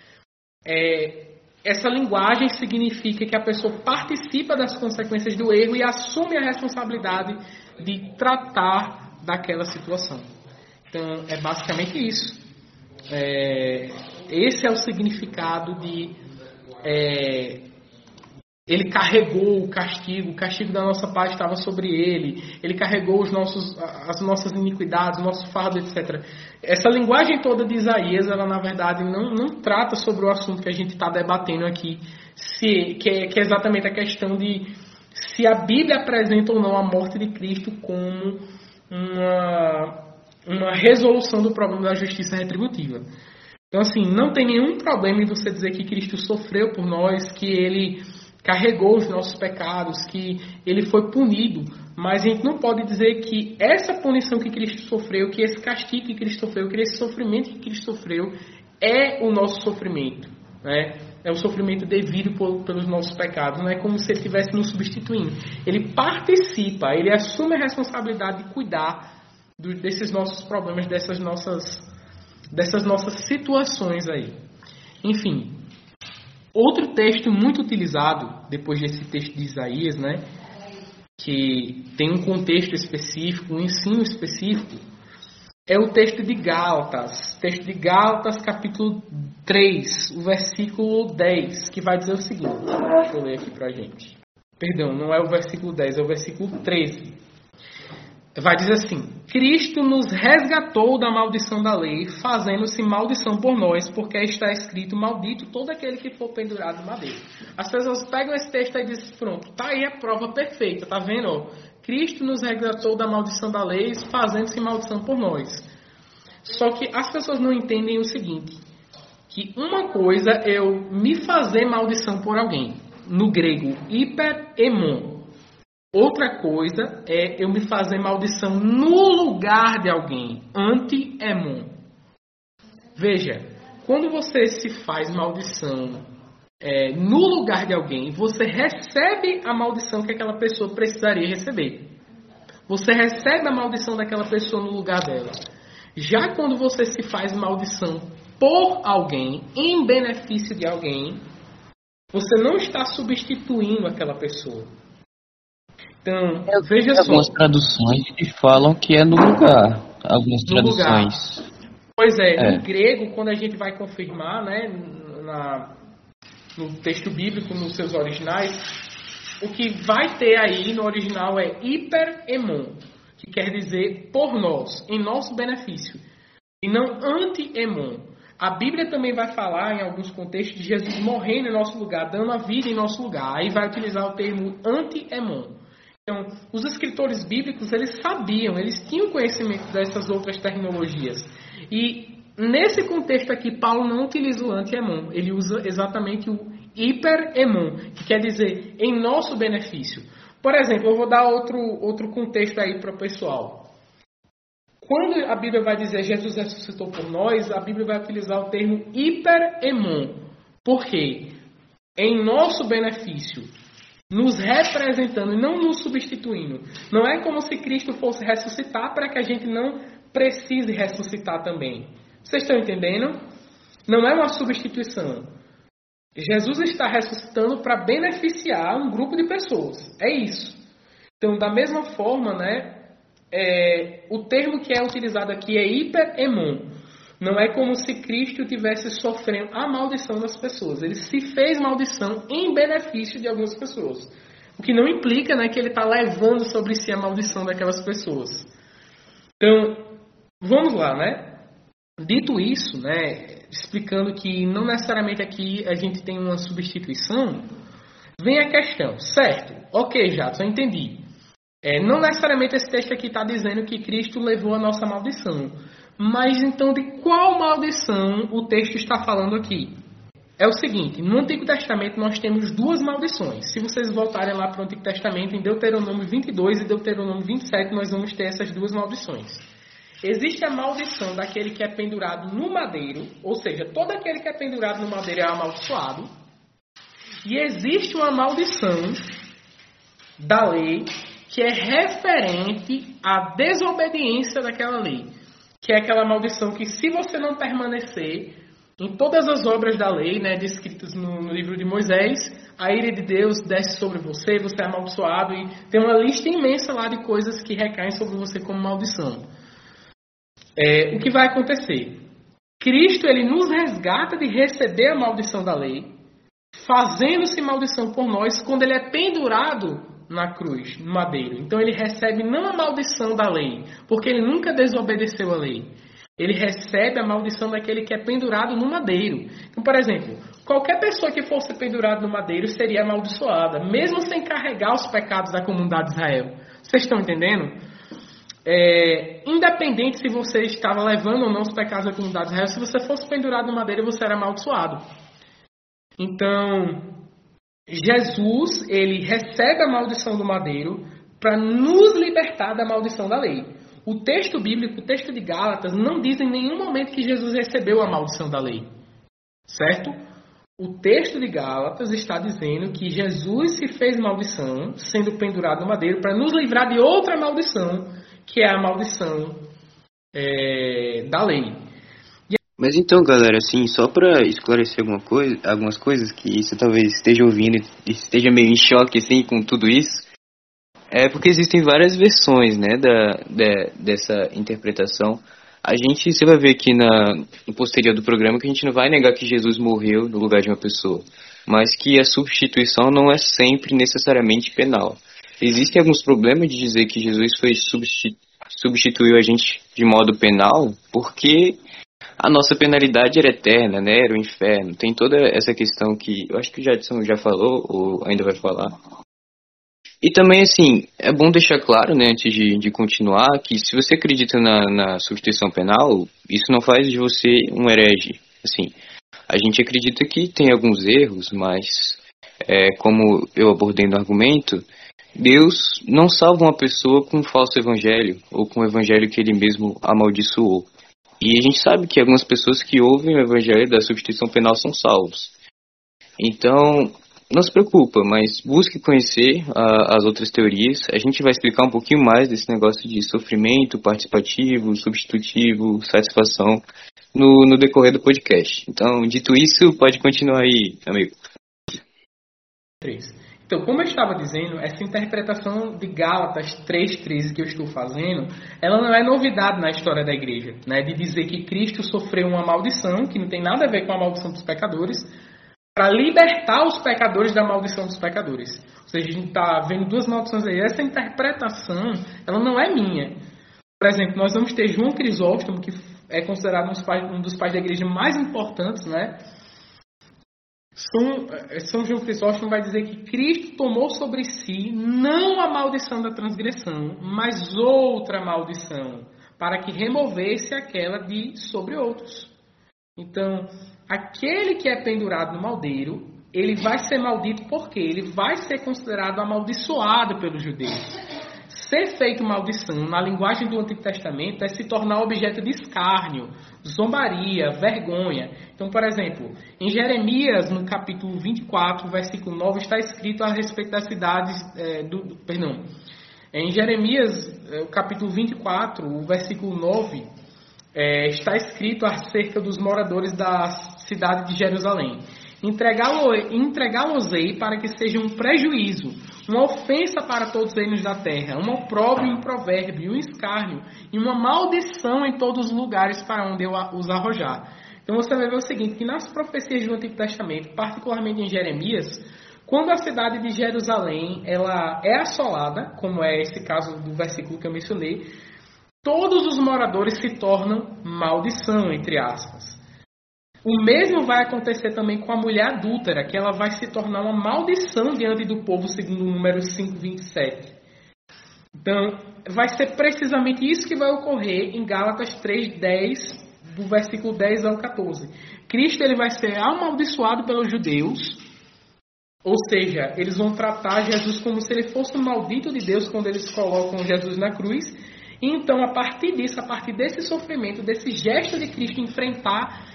Essa linguagem significa que a pessoa participa das consequências do erro e assume a responsabilidade de tratar daquela situação. Então, é basicamente isso. Esse é o significado de ele carregou o castigo da nossa parte estava sobre ele carregou as nossas iniquidades, o nosso fardo, etc. Essa linguagem toda de Isaías, ela na verdade não trata sobre o assunto que a gente está debatendo aqui, que é exatamente a questão de se a Bíblia apresenta ou não a morte de Cristo como uma resolução do problema da justiça retributiva. Então, assim, não tem nenhum problema em você dizer que Cristo sofreu por nós, que Ele carregou os nossos pecados, que Ele foi punido. Mas a gente não pode dizer que essa punição que Cristo sofreu, que esse castigo que Cristo sofreu, que esse sofrimento que Cristo sofreu, é o nosso sofrimento. Né? É o sofrimento devido pelos nossos pecados. Não é como se ele estivesse nos substituindo. Ele participa, ele assume a responsabilidade de cuidar desses nossos problemas, dessas nossas situações aí. Enfim, outro texto muito utilizado, depois desse texto de Isaías, né, que tem um contexto específico, um ensino específico, é o texto de Gálatas. Texto de Gálatas, capítulo 3, o versículo 10, que vai dizer o seguinte. Deixa eu ler aqui pra gente. Perdão, não é o versículo 10, é o versículo 13. Vai dizer assim: Cristo nos resgatou da maldição da lei, fazendo-se maldição por nós, porque está escrito: maldito todo aquele que for pendurado no madeiro. As pessoas pegam esse texto e dizem: pronto, tá aí a prova perfeita, tá vendo? Ó, Cristo nos resgatou da maldição da lei, fazendo-se maldição por nós. Só que as pessoas não entendem o seguinte, que uma coisa é eu me fazer maldição por alguém, no grego, hiperemon. Outra coisa é eu me fazer maldição no lugar de alguém, anti-emon. Veja, quando você se faz maldição no lugar de alguém, você recebe a maldição que aquela pessoa precisaria receber. Você recebe a maldição daquela pessoa no lugar dela. Já quando você se faz maldição por alguém, em benefício de alguém, você não está substituindo aquela pessoa. Então, veja só. Algumas traduções que falam que é no lugar. Algumas traduções. Pois é, no grego, quando a gente vai confirmar, né, no texto bíblico, nos seus originais, o que vai ter aí no original é hiperemon, que quer dizer por nós, em nosso benefício, e não anti-emon. A Bíblia também vai falar, em alguns contextos, de Jesus morrendo em nosso lugar, dando a vida em nosso lugar. Aí vai utilizar o termo anti-emon. Então, os escritores bíblicos, eles sabiam, eles tinham conhecimento dessas outras terminologias. E nesse contexto aqui, Paulo não utiliza o anti-emon, ele usa exatamente o hiper-emon, que quer dizer em nosso benefício. Por exemplo, eu vou dar outro contexto aí para o pessoal. Quando a Bíblia vai dizer Jesus ressuscitou por nós, a Bíblia vai utilizar o termo hiper-emon. Por quê? Em nosso benefício, nos representando e não nos substituindo. Não é como se Cristo fosse ressuscitar para que a gente não precise ressuscitar também. Vocês estão entendendo? Não é uma substituição. Jesus está ressuscitando para beneficiar um grupo de pessoas. É isso. Então, da mesma forma, né, o termo que é utilizado aqui é hiperemon. Não é como se Cristo estivesse sofrendo a maldição das pessoas. Ele se fez maldição em benefício de algumas pessoas. O que não implica, né, que ele está levando sobre si a maldição daquelas pessoas. Então, vamos lá, né? Dito isso, né, explicando que não necessariamente aqui a gente tem uma substituição, vem a questão, certo? Ok, Jadson, eu entendi. Não necessariamente esse texto aqui está dizendo que Cristo levou a nossa maldição. Mas então de qual maldição o texto está falando aqui? É o seguinte, no Antigo Testamento nós temos duas maldições. Se vocês voltarem lá para o Antigo Testamento, em Deuteronômio 22 e Deuteronômio 27, nós vamos ter essas duas maldições. Existe a maldição daquele que é pendurado no madeiro, ou seja, todo aquele que é pendurado no madeiro é amaldiçoado. E existe uma maldição da lei que é referente à desobediência daquela lei. Que é aquela maldição que, se você não permanecer em todas as obras da lei, né, descritas no livro de Moisés, a ira de Deus desce sobre você, você é amaldiçoado, e tem uma lista imensa lá de coisas que recaem sobre você como maldição. O que vai acontecer? Cristo, ele nos resgata de receber a maldição da lei, fazendo-se maldição por nós quando ele é pendurado na cruz, no madeiro. Então ele recebe não a maldição da lei, porque ele nunca desobedeceu a lei. Ele recebe a maldição daquele que é pendurado no madeiro. Então, por exemplo, qualquer pessoa que fosse pendurada no madeiro seria amaldiçoada, mesmo sem carregar os pecados da comunidade de Israel. Vocês estão entendendo? Independente se você estava levando ou não os pecados da comunidade de Israel, se você fosse pendurado no madeiro, você era amaldiçoado. Então, Jesus, ele recebe a maldição do madeiro para nos libertar da maldição da lei. O texto bíblico, o texto de Gálatas, não diz em nenhum momento que Jesus recebeu a maldição da lei. Certo? O texto de Gálatas está dizendo que Jesus se fez maldição, sendo pendurado no madeiro, para nos livrar de outra maldição, que é a maldição da lei. Mas então, galera, assim, só para esclarecer algumas coisas que você talvez esteja ouvindo e esteja meio em choque, assim, com tudo isso, é porque existem várias versões, né, dessa interpretação. Você vai ver aqui no posterior do programa que a gente não vai negar que Jesus morreu no lugar de uma pessoa, mas que a substituição não é sempre necessariamente penal. Existem alguns problemas de dizer que Jesus substituiu a gente de modo penal, porque a nossa penalidade era eterna, né? Era o inferno. Tem toda essa questão que eu acho que o Jadson já falou, ou ainda vai falar. E também, assim, é bom deixar claro, né, antes de continuar, que se você acredita na substituição penal, isso não faz de você um herege. Assim, a gente acredita que tem alguns erros, mas, como eu abordei no argumento, Deus não salva uma pessoa com um falso evangelho, ou com um evangelho que ele mesmo amaldiçoou. E a gente sabe que algumas pessoas que ouvem o evangelho da substituição penal são salvos. Então, não se preocupa, mas busque conhecer as outras teorias. A gente vai explicar um pouquinho mais desse negócio de sofrimento participativo, substitutivo, satisfação no decorrer do podcast. Então, dito isso, pode continuar aí, amigo. 3. Então, como eu estava dizendo, essa interpretação de Gálatas 3,13 que eu estou fazendo, ela não é novidade na história da igreja, né? De dizer que Cristo sofreu uma maldição, que não tem nada a ver com a maldição dos pecadores, para libertar os pecadores da maldição dos pecadores. Ou seja, a gente está vendo duas maldições aí. Essa interpretação, ela não é minha. Por exemplo, nós vamos ter João Crisóstomo, que é considerado um dos pais da igreja mais importantes, né? São João Crisóstomo vai dizer que Cristo tomou sobre si não a maldição da transgressão, mas outra maldição, para que removesse aquela de sobre outros. Então, aquele que é pendurado no madeiro, ele vai ser maldito porque ele vai ser considerado amaldiçoado pelos judeus. Ser feito maldição, na linguagem do Antigo Testamento, é se tornar objeto de escárnio, zombaria, vergonha. Então, por exemplo, em Jeremias, no capítulo 24, versículo 9, está escrito a respeito das cidades... Em Jeremias, o capítulo 24, o versículo 9, está escrito acerca dos moradores da cidade de Jerusalém. Entregá-los-ei para que seja um prejuízo, uma ofensa para todos os reinos da terra, um opróbrio, um provérbio, um escárnio e uma maldição em todos os lugares para onde eu os arrojar. Então você vai ver o seguinte, que nas profecias do Antigo Testamento, particularmente em Jeremias, quando a cidade de Jerusalém ela é assolada, como é esse caso do versículo que eu mencionei, todos os moradores se tornam maldição, entre aspas. O mesmo vai acontecer também com a mulher adúltera, que ela vai se tornar uma maldição diante do povo, segundo o número 5:27. Então, vai ser precisamente isso que vai ocorrer em Gálatas 3:10, do versículo 10 ao 14. Cristo ele vai ser amaldiçoado pelos judeus, ou seja, eles vão tratar Jesus como se ele fosse um maldito de Deus quando eles colocam Jesus na cruz. E então, a partir disso, a partir desse sofrimento, desse gesto de Cristo enfrentar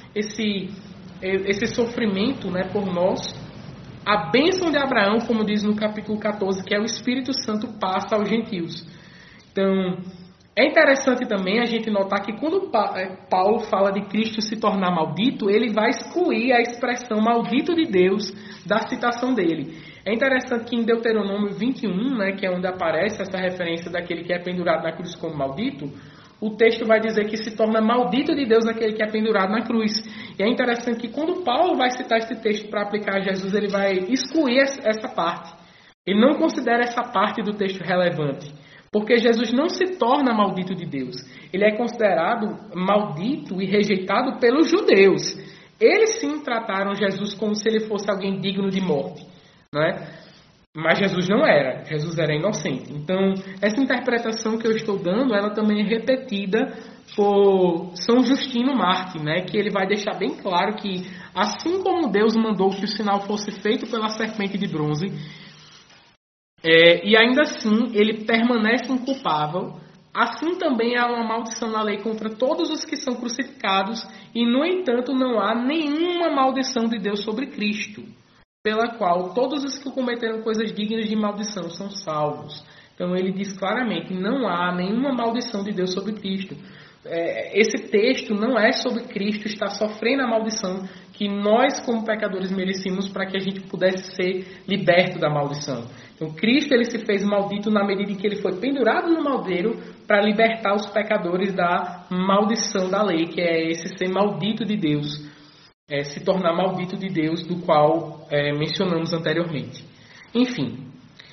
esse sofrimento, né, por nós, a bênção de Abraão, como diz no capítulo 14, que é o Espírito Santo, passa aos gentios. Então, é interessante também a gente notar que quando Paulo fala de Cristo se tornar maldito, ele vai excluir a expressão maldito de Deus da citação dele. É interessante que em Deuteronômio 21, né, que é onde aparece essa referência daquele que é pendurado na cruz como maldito, o texto vai dizer que se torna maldito de Deus aquele que é pendurado na cruz. E é interessante que quando Paulo vai citar esse texto para aplicar a Jesus, ele vai excluir essa parte. Ele não considera essa parte do texto relevante. Porque Jesus não se torna maldito de Deus. Ele é considerado maldito e rejeitado pelos judeus. Eles sim trataram Jesus como se ele fosse alguém digno de morte, não é? Mas Jesus não era. Jesus era inocente. Então, essa interpretação que eu estou dando, ela também é repetida por São Justino Mártir, né? Que ele vai deixar bem claro que, assim como Deus mandou que o sinal fosse feito pela serpente de bronze, e ainda assim ele permanece inculpável Assim também há uma maldição na lei contra todos os que são crucificados, e no entanto não há nenhuma maldição de Deus sobre Cristo, pela qual todos os que cometeram coisas dignas de maldição são salvos. Então ele diz claramente, não há nenhuma maldição de Deus sobre Cristo. Esse texto não é sobre Cristo estar sofrendo a maldição que nós como pecadores merecíamos para que a gente pudesse ser liberto da maldição. Então Cristo ele se fez maldito na medida em que ele foi pendurado no madeiro para libertar os pecadores da maldição da lei, que é esse ser maldito de Deus, se tornar maldito de Deus, do qual mencionamos anteriormente. Enfim.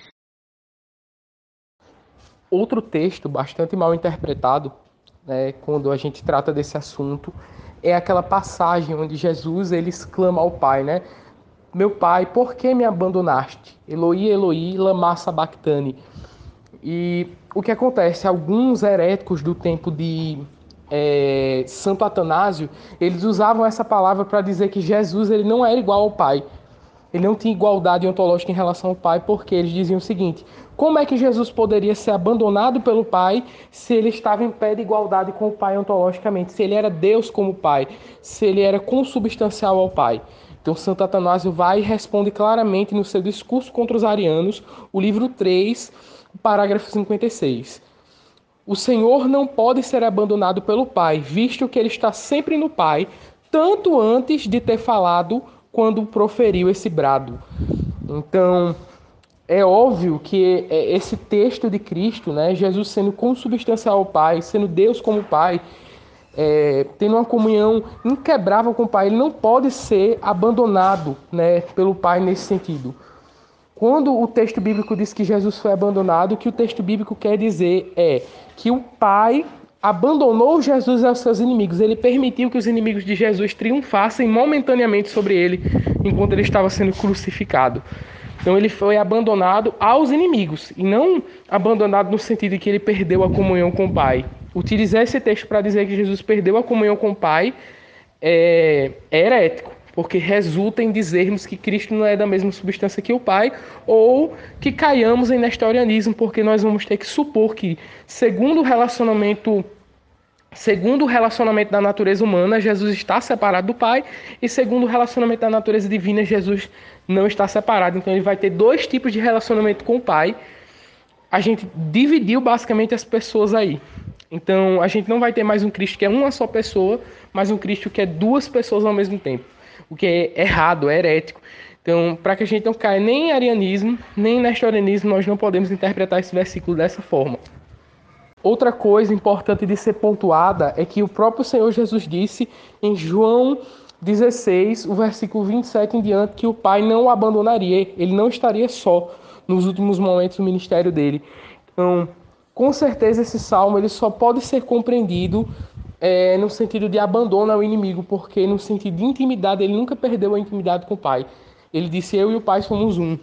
Outro texto bastante mal interpretado, quando a gente trata desse assunto, é aquela passagem onde Jesus ele exclama ao Pai, né? Meu Pai, por que me abandonaste? Eloi, Eloi, lama sabachthani. E o que acontece? Alguns heréticos do tempo de Santo Atanásio, eles usavam essa palavra para dizer que Jesus ele não era igual ao Pai. Ele não tinha igualdade ontológica em relação ao Pai, porque eles diziam o seguinte: como é que Jesus poderia ser abandonado pelo Pai se ele estava em pé de igualdade com o Pai ontologicamente, se ele era Deus como Pai, se ele era consubstancial ao Pai? Então Santo Atanásio vai e responde claramente no seu discurso contra os arianos, o livro 3, parágrafo 56. O Senhor não pode ser abandonado pelo Pai, visto que ele está sempre no Pai, tanto antes de ter falado quando proferiu esse brado. Então, é óbvio que esse texto de Cristo, né, Jesus sendo consubstancial ao Pai, sendo Deus como Pai, tendo uma comunhão inquebrável com o Pai, ele não pode ser abandonado, né, pelo Pai nesse sentido. Quando o texto bíblico diz que Jesus foi abandonado, o que o texto bíblico quer dizer é que o Pai abandonou Jesus aos seus inimigos. Ele permitiu que os inimigos de Jesus triunfassem momentaneamente sobre ele, enquanto ele estava sendo crucificado. Então ele foi abandonado aos inimigos, e não abandonado no sentido de que ele perdeu a comunhão com o Pai. Utilizar esse texto para dizer que Jesus perdeu a comunhão com o Pai é herético, porque resulta em dizermos que Cristo não é da mesma substância que o Pai, ou que caiamos em nestorianismo, porque nós vamos ter que supor que, segundo o relacionamento da natureza humana, Jesus está separado do Pai, e segundo o relacionamento da natureza divina, Jesus não está separado. Então ele vai ter dois tipos de relacionamento com o Pai. A gente dividiu basicamente as pessoas aí. Então a gente não vai ter mais um Cristo que é uma só pessoa, mas um Cristo que é duas pessoas ao mesmo tempo. O que é errado, é herético. Então, para que a gente não caia nem em arianismo, nem em nestorianismo, nós não podemos interpretar esse versículo dessa forma. Outra coisa importante de ser pontuada é que o próprio Senhor Jesus disse em João 16, o versículo 27 em diante, que o Pai não o abandonaria, ele não estaria só nos últimos momentos do ministério dele. Então, com certeza esse salmo ele só pode ser compreendido no sentido de abandono ao inimigo, porque no sentido de intimidade ele nunca perdeu a intimidade com o Pai. Ele disse, eu e o Pai somos um.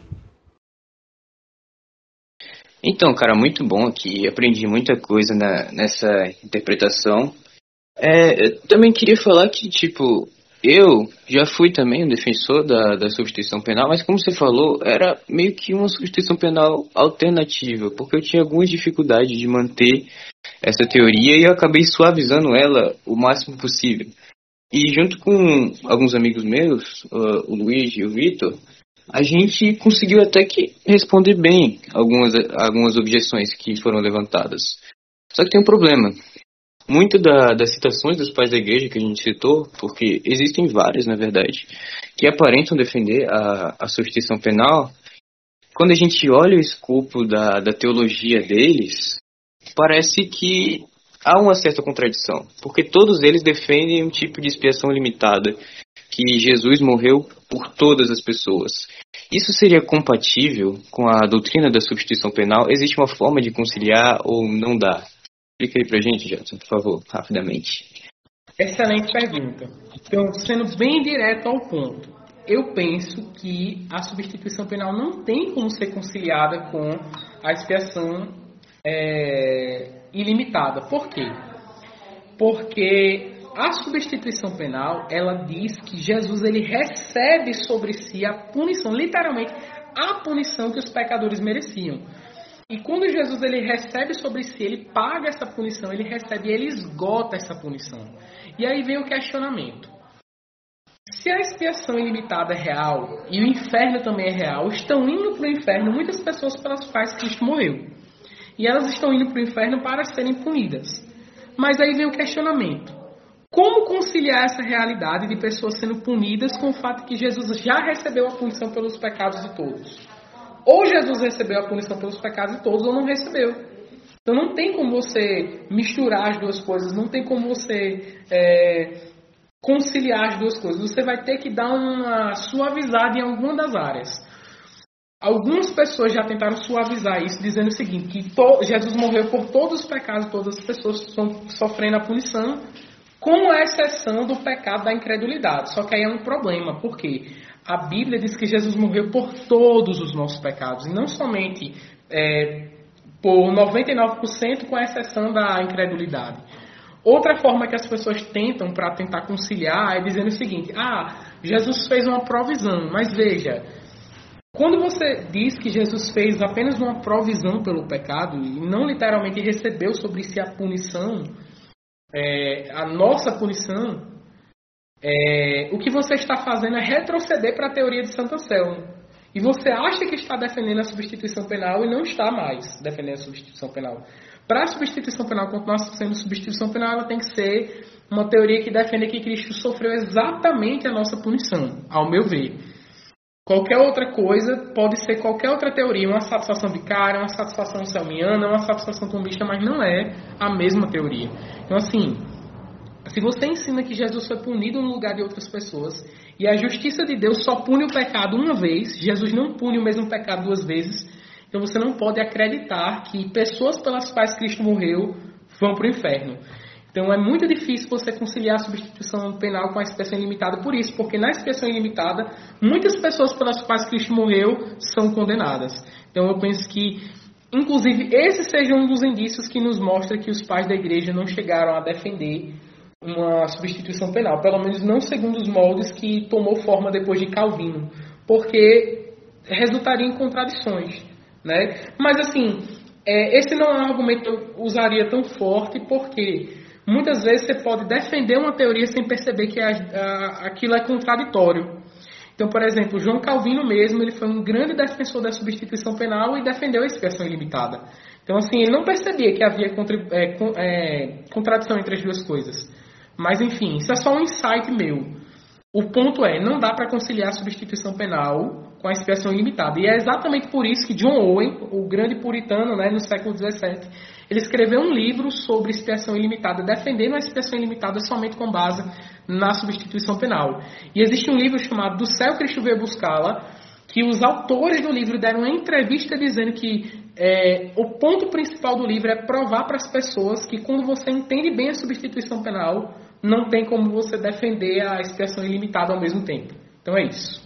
Então, cara, muito bom aqui. Aprendi muita coisa nessa interpretação. Eu também queria falar que, eu já fui também um defensor da substituição penal, mas como você falou, era meio que uma substituição penal alternativa, porque eu tinha algumas dificuldades de manter essa teoria e eu acabei suavizando ela o máximo possível. E junto com alguns amigos meus, o Luiz e o Vitor, a gente conseguiu até que responder bem algumas objeções que foram levantadas. Só que tem um problema. Muitas das citações dos pais da igreja que a gente citou, porque existem várias, na verdade, que aparentam defender a substituição penal, quando a gente olha o escopo da teologia deles, parece que há uma certa contradição, porque todos eles defendem um tipo de expiação limitada, que Jesus morreu por todas as pessoas. Isso seria compatível com a doutrina da substituição penal? Existe uma forma de conciliar ou não dá? Explica aí pra gente, Jadson, por favor, rapidamente. Excelente pergunta. Então, sendo bem direto ao ponto, eu penso que a substituição penal não tem como ser conciliada com a expiação ilimitada. Por quê? Porque a substituição penal, ela diz que Jesus ele recebe sobre si a punição, literalmente a punição que os pecadores mereciam. E quando Jesus ele recebe sobre si, ele paga essa punição, ele recebe, ele esgota essa punição. E aí vem o questionamento. Se a expiação ilimitada é real, e o inferno também é real, estão indo para o inferno muitas pessoas pelas quais Cristo morreu. E elas estão indo para o inferno para serem punidas. Mas aí vem o questionamento. Como conciliar essa realidade de pessoas sendo punidas com o fato de que Jesus já recebeu a punição pelos pecados de todos? Ou Jesus recebeu a punição pelos pecados de todos, ou não recebeu. Então não tem como você misturar as duas coisas, não tem como você conciliar as duas coisas. Você vai ter que dar uma suavizada em alguma das áreas. Algumas pessoas já tentaram suavizar isso, dizendo o seguinte, que Jesus morreu por todos os pecados, todas as pessoas estão sofrendo a punição, com a exceção do pecado da incredulidade. Só que aí é um problema, por quê? A Bíblia diz que Jesus morreu por todos os nossos pecados, e não somente por 99%, com a exceção da incredulidade. Outra forma que as pessoas tentam para tentar conciliar é dizendo o seguinte, Jesus fez uma provisão, mas veja, quando você diz que Jesus fez apenas uma provisão pelo pecado, e não literalmente recebeu sobre si a punição, a nossa punição, o que você está fazendo é retroceder para a teoria de Santo Anselmo. E você acha que está defendendo a substituição penal e não está mais defendendo a substituição penal. Para a substituição penal continuar sendo substituição penal, ela tem que ser uma teoria que defende que Cristo sofreu exatamente a nossa punição, ao meu ver. Qualquer outra coisa pode ser qualquer outra teoria, uma satisfação vicária, uma satisfação selmiana, uma satisfação tombista, mas não é a mesma teoria. Então, assim, se você ensina que Jesus foi punido no lugar de outras pessoas, e a justiça de Deus só pune o pecado uma vez, Jesus não pune o mesmo pecado duas vezes, então você não pode acreditar que pessoas pelas quais Cristo morreu vão para o inferno. Então é muito difícil você conciliar a substituição penal com a expiação ilimitada por isso, porque na expiação ilimitada, muitas pessoas pelas quais Cristo morreu são condenadas. Então eu penso que, inclusive, esse seja um dos indícios que nos mostra que os pais da igreja não chegaram a defender uma substituição penal, pelo menos não segundo os moldes que tomou forma depois de Calvino, porque resultaria em contradições, né? Mas assim, esse não é um argumento que eu usaria tão forte, porque muitas vezes você pode defender uma teoria sem perceber que aquilo é contraditório. Então, por exemplo, João Calvino mesmo, ele foi um grande defensor da substituição penal e defendeu a expiação ilimitada. Então, assim, ele não percebia que havia contradição entre as duas coisas. Mas, enfim, isso é só um insight meu. O ponto não dá para conciliar a substituição penal com a expiação ilimitada. E é exatamente por isso que John Owen, o grande puritano, no século XVII, ele escreveu um livro sobre expiação ilimitada, defendendo a expiação ilimitada somente com base na substituição penal. E existe um livro chamado Do Céu Cristo Veio Buscá-la, que os autores do livro deram uma entrevista dizendo que o ponto principal do livro é provar para as pessoas que quando você entende bem a substituição penal, não tem como você defender a expiação ilimitada ao mesmo tempo. Então é isso.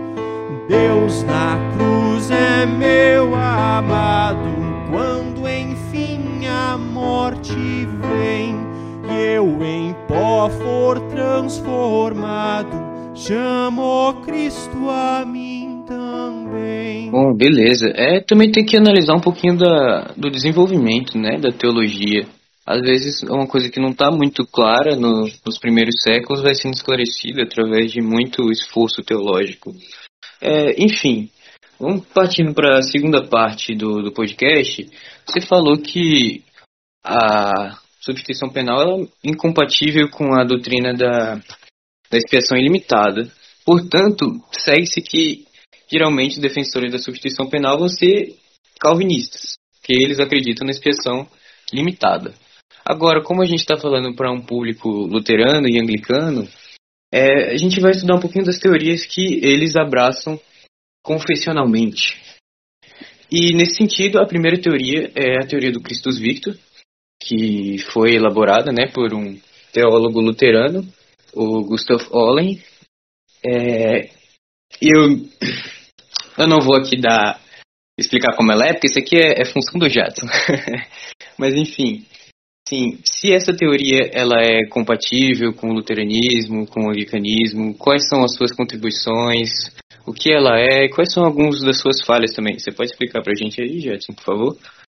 Deus na cruz é meu amado, quando enfim a morte vem, e eu em pó for transformado, chamo Cristo a mim também. Bom, beleza. Também tem que analisar um pouquinho do desenvolvimento, da teologia. Às vezes, uma coisa que não está muito clara nos primeiros séculos vai sendo esclarecida através de muito esforço teológico. Enfim, vamos partindo para a segunda parte do podcast. Você falou que a substituição penal é incompatível com a doutrina da expiação ilimitada. Portanto, segue-se que geralmente defensores da substituição penal vão ser calvinistas, que eles acreditam na expiação limitada. Agora, como a gente está falando para um público luterano e anglicano, a gente vai estudar um pouquinho das teorias que eles abraçam confessionalmente. E, nesse sentido, a primeira teoria é a teoria do Christus Victor, que foi elaborada por um teólogo luterano, o Gustav Ohlen. Eu não vou aqui explicar como ela porque isso aqui é função do Jadson. Mas, enfim, sim, se essa teoria ela é compatível com o luteranismo, com o anglicanismo, quais são as suas contribuições, o que ela é e quais são algumas das suas falhas também? Você pode explicar pra gente aí, Jadson, por favor?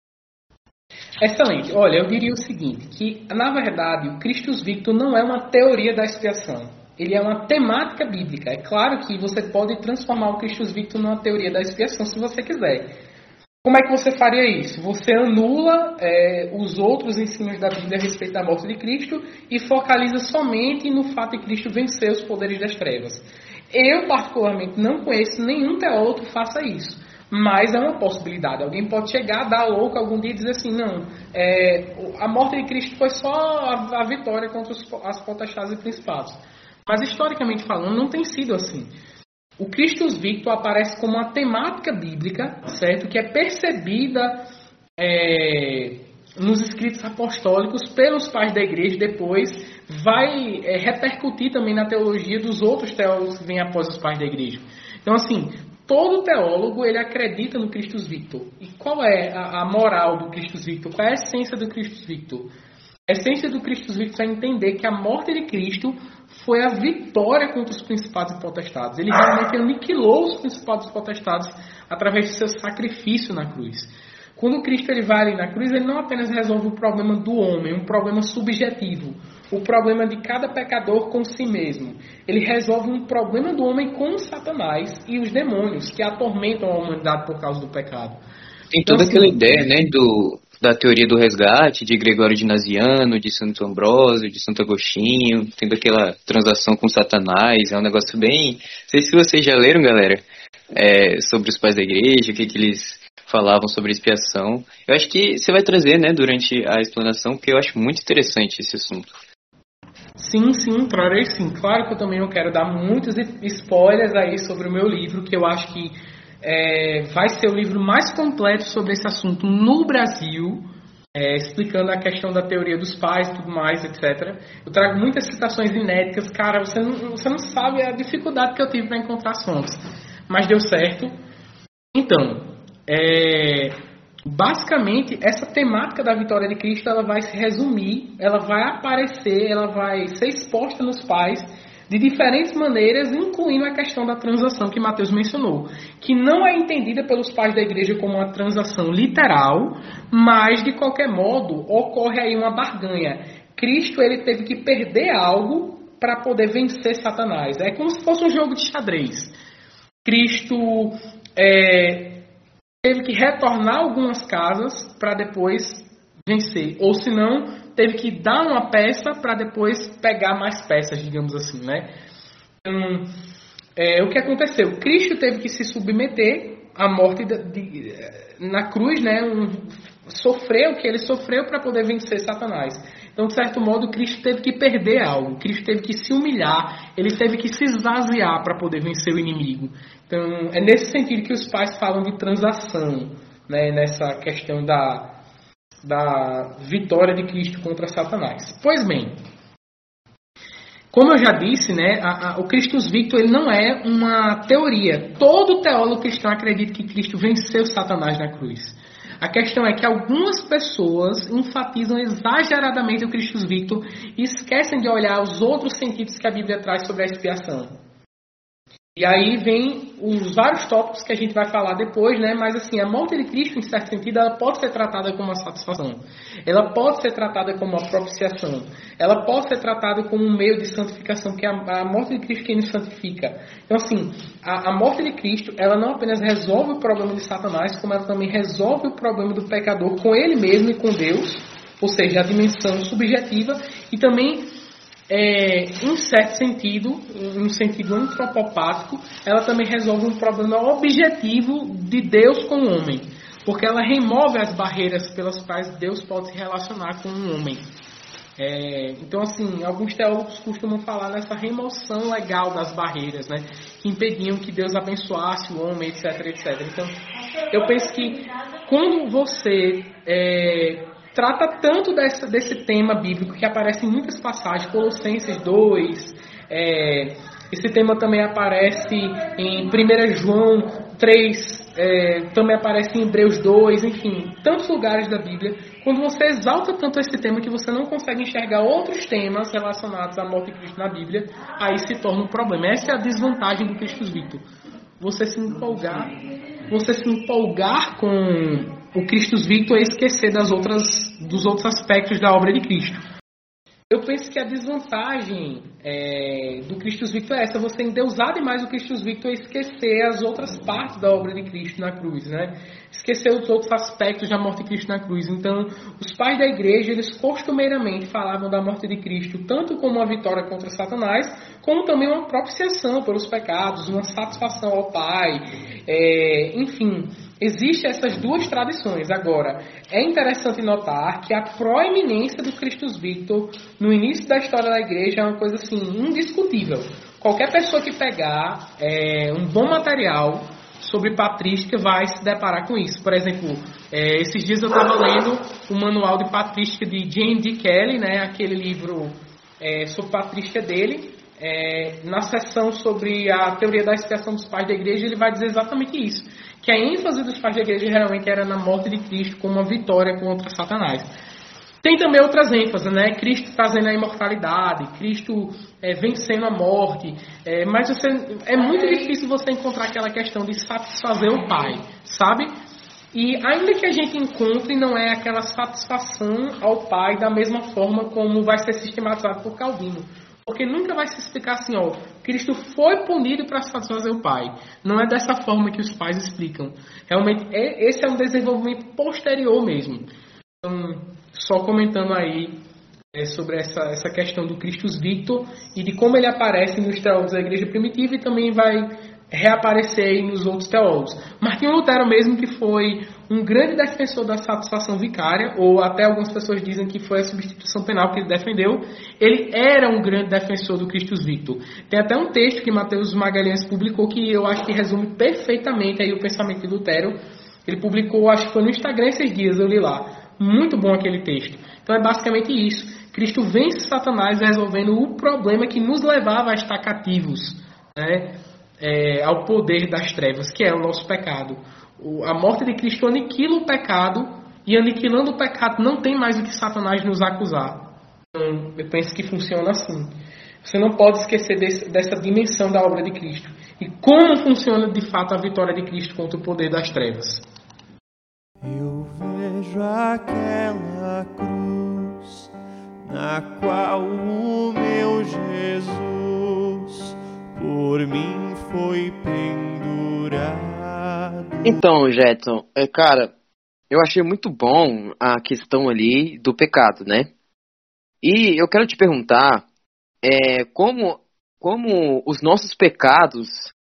Excelente. Olha, eu diria o seguinte, que na verdade o Christus Victor não é uma teoria da expiação. Ele é uma temática bíblica. É claro que você pode transformar o Christus Victor numa teoria da expiação se você quiser. Como é que você faria isso? Você anula os outros ensinos da Bíblia a respeito da morte de Cristo e focaliza somente no fato de Cristo vencer os poderes das trevas. Eu, particularmente, não conheço nenhum teólogo que faça isso. Mas é uma possibilidade. Alguém pode chegar, dar louco algum dia e dizer assim, não, a morte de Cristo foi só a vitória contra as potestades e principados. Mas, historicamente falando, não tem sido assim. O Christus Victor aparece como uma temática bíblica, certo? Que é percebida nos escritos apostólicos pelos pais da igreja, depois vai repercutir também na teologia dos outros teólogos que vêm após os pais da igreja. Então, assim, todo teólogo ele acredita no Christus Victor. E qual é a moral do Christus Victor? Qual é a essência do Christus Victor? A essência do Christus Victor é entender que a morte de Cristo foi a vitória contra os principados e potestades. Ele realmente aniquilou os principados e potestades através de seu sacrifício na cruz. Quando Cristo ele vai ali na cruz, ele não apenas resolve o problema do homem, um problema subjetivo, o problema de cada pecador com si mesmo. Ele resolve um problema do homem com Satanás e os demônios que atormentam a humanidade por causa do pecado. Tem toda aquela ideia, né, da teoria do resgate, de Gregório de Naziano, de Santo Ambrósio, de Santo Agostinho, tendo aquela transação com Satanás, é um negócio bem... Não sei se vocês já leram, galera, sobre os pais da igreja, o que eles falavam sobre expiação. Eu acho que você vai trazer, né, durante a explanação, porque eu acho muito interessante esse assunto. Sim, trarei sim. Claro que eu também não quero dar muitos spoilers aí sobre o meu livro, que eu acho que vai ser o livro mais completo sobre esse assunto no Brasil, explicando a questão da teoria dos pais e tudo mais, etc. Eu trago muitas citações inéditas. Cara, você não sabe a dificuldade que eu tive para encontrar fontes, mas deu certo. Então, basicamente, essa temática da vitória de Cristo, ela vai se resumir, ela vai aparecer, ela vai ser exposta nos pais de diferentes maneiras, incluindo a questão da transação que Mateus mencionou, que não é entendida pelos pais da igreja como uma transação literal, mas, de qualquer modo, ocorre aí uma barganha. Cristo ele teve que perder algo para poder vencer Satanás. É como se fosse um jogo de xadrez. Cristo teve que retornar algumas casas para depois vencer. Ou se não, teve que dar uma peça para depois pegar mais peças, digamos assim, né? Então, o que aconteceu? Cristo teve que se submeter à morte na cruz, né? Sofreu o que ele sofreu para poder vencer Satanás. Então, de certo modo, Cristo teve que perder algo. Cristo teve que se humilhar. Ele teve que se esvaziar para poder vencer o inimigo. Então, é nesse sentido que os pais falam de transação, né? Nessa questão da vitória de Cristo contra Satanás. Pois bem, como eu já disse, né, o Christus Victor ele não é uma teoria. Todo teólogo cristão acredita que Cristo venceu Satanás na cruz. A questão é que algumas pessoas enfatizam exageradamente o Christus Victor e esquecem de olhar os outros sentidos que a Bíblia traz sobre a expiação. E aí vem os vários tópicos que a gente vai falar depois, né? Mas assim, a morte de Cristo, em certo sentido, ela pode ser tratada como uma satisfação. Ela pode ser tratada como uma propiciação. Ela pode ser tratada como um meio de santificação, que é a morte de Cristo que nos santifica. Então assim, a morte de Cristo, ela não apenas resolve o problema de Satanás, como ela também resolve o problema do pecador com ele mesmo e com Deus, ou seja, a dimensão subjetiva, e também em certo sentido, no sentido antropopático, ela também resolve um problema objetivo de Deus com o homem, porque ela remove as barreiras pelas quais Deus pode se relacionar com o homem. Então, assim, alguns teólogos costumam falar nessa remoção legal das barreiras, né, que impediam que Deus abençoasse o homem, etc, etc. Então, eu penso que quando você trata tanto desse tema bíblico que aparece em muitas passagens, Colossenses 2, esse tema também aparece em 1 João 3, também aparece em Hebreus 2, enfim, tantos lugares da Bíblia. Quando você exalta tanto esse tema que você não consegue enxergar outros temas relacionados à morte de Cristo na Bíblia, aí se torna um problema. Essa é a desvantagem do Christus Victor. Você se empolgar com o Christus Victor é esquecer dos outros aspectos da obra de Cristo. Eu penso que a desvantagem do Christus Victor é essa, você endeusar demais o Christus Victor e esquecer as outras partes da obra de Cristo na cruz, né? Esquecer os outros aspectos da morte de Cristo na cruz. Então, os pais da igreja, eles costumeiramente falavam da morte de Cristo tanto como uma vitória contra Satanás, como também uma propiciação pelos pecados, uma satisfação ao Pai, enfim... Existem essas duas tradições. Agora, é interessante notar que a proeminência do Christus Victor no início da história da igreja é uma coisa assim, indiscutível. Qualquer pessoa que pegar um bom material sobre patrística vai se deparar com isso. Por exemplo, esses dias eu estava lendo o manual de patrística de James D. Kelly, né, aquele livro sobre patrística dele. Na seção sobre a teoria da expiação dos pais da igreja, ele vai dizer exatamente isso. Que a ênfase dos pais da igreja realmente era na morte de Cristo como uma vitória contra Satanás. Tem também outras ênfases, né? Cristo trazendo a imortalidade, Cristo vencendo a morte. Mas é muito difícil você encontrar aquela questão de satisfazer o Pai, sabe? E ainda que a gente encontre, não é aquela satisfação ao Pai da mesma forma como vai ser sistematizado por Calvino. Porque nunca vai se explicar assim, ó, Cristo foi punido para satisfazer o Pai. Não é dessa forma que os pais explicam. Realmente, esse é um desenvolvimento posterior mesmo. Então, só comentando aí sobre essa questão do Christus Victor e de como ele aparece nos teólogos da igreja primitiva e também vai reaparecer aí nos outros teólogos. Martinho Lutero mesmo, que foi um grande defensor da satisfação vicária, ou até algumas pessoas dizem que foi a substituição penal que ele defendeu, ele era um grande defensor do Christus Victor. Tem até um texto que Mateus Magalhães publicou que eu acho que resume perfeitamente aí o pensamento de Lutero. Ele publicou, acho que foi no Instagram esses dias, eu li lá. Muito bom aquele texto. Então é basicamente isso. Cristo vence Satanás resolvendo o problema que nos levava a estar cativos, né? Ao poder das trevas, que é o nosso pecado. A morte de Cristo aniquila o pecado, e aniquilando o pecado não tem mais o que Satanás nos acusar. Então, eu penso que funciona assim. Você não pode esquecer dessa dimensão da obra de Cristo. E como funciona de fato a vitória de Cristo contra o poder das trevas. Eu vejo aquela cruz na qual o meu Jesus por mim foi pendurado. Então, Jetson, cara, eu achei muito bom a questão ali do pecado, né? E eu quero te perguntar como os nossos pecados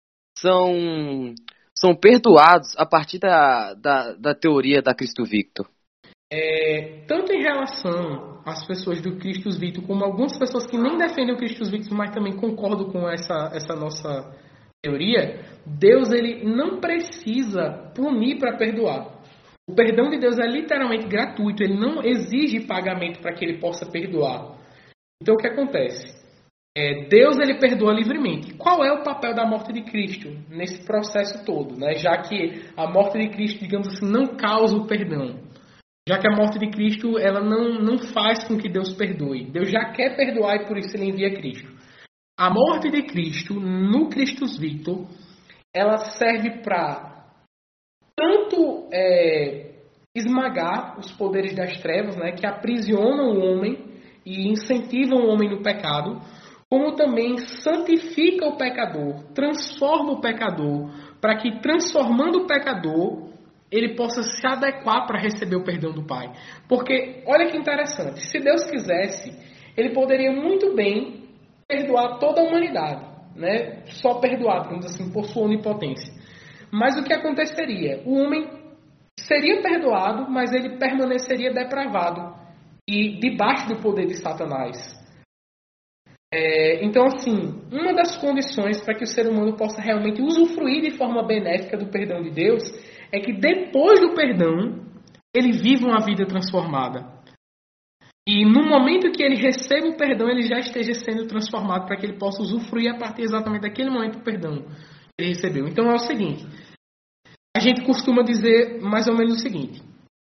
são perdoados a partir da teoria da Christus Victor. Tanto em relação às pessoas do Christus Victor, como algumas pessoas que nem defendem o Christus Victor, mas também concordam com essa nossa teoria, Deus ele não precisa punir para perdoar. O perdão de Deus é literalmente gratuito, ele não exige pagamento para que ele possa perdoar. Então o que acontece? Deus ele perdoa livremente. Qual é o papel da morte de Cristo nesse processo todo, né? Já que a morte de Cristo, digamos assim, não causa o perdão. Já que a morte de Cristo ela não faz com que Deus perdoe. Deus já quer perdoar e por isso ele envia Cristo. A morte de Cristo, no Christus Victor, ela serve para tanto esmagar os poderes das trevas, né, que aprisionam o homem e incentivam o homem no pecado, como também santifica o pecador, transforma o pecador, para que transformando o pecador, ele possa se adequar para receber o perdão do Pai. Porque, olha que interessante, se Deus quisesse, ele poderia muito bem perdoar toda a humanidade, né? Só perdoar, digamos assim, por sua onipotência. Mas o que aconteceria? O homem seria perdoado, mas ele permaneceria depravado e debaixo do poder de Satanás. Então, assim, uma das condições para que o ser humano possa realmente usufruir de forma benéfica do perdão de Deus é que depois do perdão, ele viva uma vida transformada. E no momento que ele receba o perdão, ele já esteja sendo transformado para que ele possa usufruir a partir exatamente daquele momento do perdão que ele recebeu. Então é o seguinte, a gente costuma dizer mais ou menos o seguinte,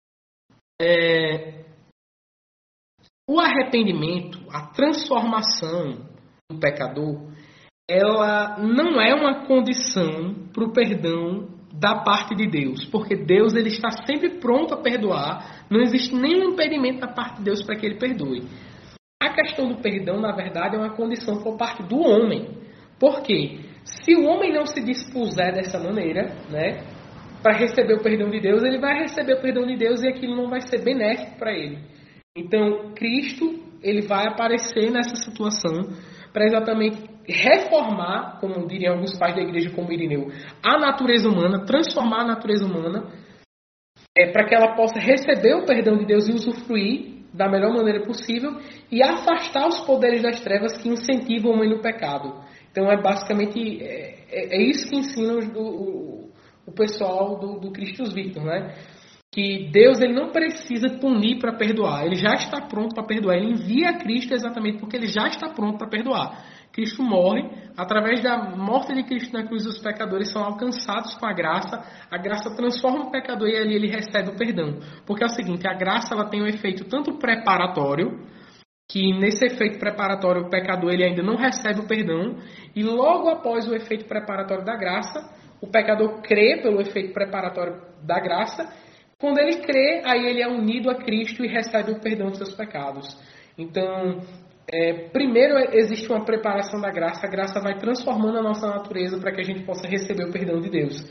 o arrependimento, a transformação do pecador, ela não é uma condição para o perdão da parte de Deus, porque Deus ele está sempre pronto a perdoar, não existe nenhum impedimento da parte de Deus para que ele perdoe. A questão do perdão, na verdade, é uma condição por parte do homem. Por quê? Se o homem não se dispuser dessa maneira, né, para receber o perdão de Deus, ele vai receber o perdão de Deus e aquilo não vai ser benéfico para ele. Então, Cristo ele vai aparecer nessa situação para exatamente reformar, como diriam alguns pais da igreja como Irineu, a natureza humana, transformar a natureza humana, para que ela possa receber o perdão de Deus e usufruir da melhor maneira possível e afastar os poderes das trevas que incentivam o homem no pecado. Então é basicamente isso que ensina o pessoal do Christus Victor, né? Que Deus ele não precisa punir para perdoar, ele já está pronto para perdoar, ele envia Cristo exatamente porque ele já está pronto para perdoar. Cristo morre, através da morte de Cristo na cruz, os pecadores são alcançados com a graça transforma o pecador e ali ele recebe o perdão. Porque é o seguinte, a graça ela tem um efeito tanto preparatório, que nesse efeito preparatório o pecador ele ainda não recebe o perdão, e logo após o efeito preparatório da graça, o pecador crê pelo efeito preparatório da graça. Quando ele crê, aí ele é unido a Cristo e recebe o perdão dos seus pecados. Então, primeiro existe uma preparação da graça, a graça vai transformando a nossa natureza para que a gente possa receber o perdão de Deus.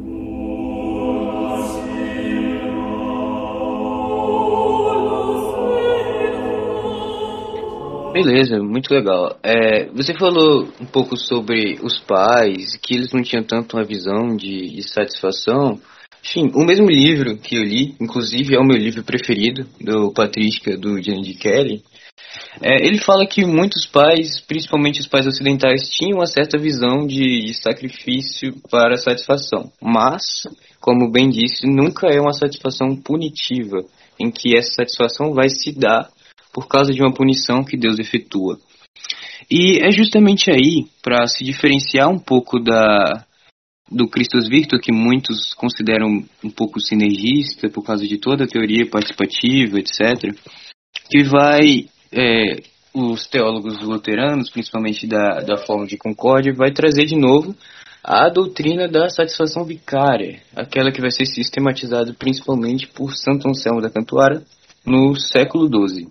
Beleza, muito legal. Você falou um pouco sobre os pais, que eles não tinham tanto uma visão de satisfação. Enfim, o mesmo livro que eu li, inclusive é o meu livro preferido, do Patrística, do John D. Kelly, ele fala que muitos pais, principalmente os pais ocidentais, tinham uma certa visão de sacrifício para satisfação. Mas, como bem disse, nunca é uma satisfação punitiva, em que essa satisfação vai se dar por causa de uma punição que Deus efetua. E é justamente aí, para se diferenciar um pouco do Christus Victor, que muitos consideram um pouco sinergista, por causa de toda a teoria participativa, etc., que vai, os teólogos luteranos, principalmente da forma de concórdia, vai trazer de novo a doutrina da satisfação vicária, aquela que vai ser sistematizada principalmente por Santo Anselmo da Cantuária no século XII.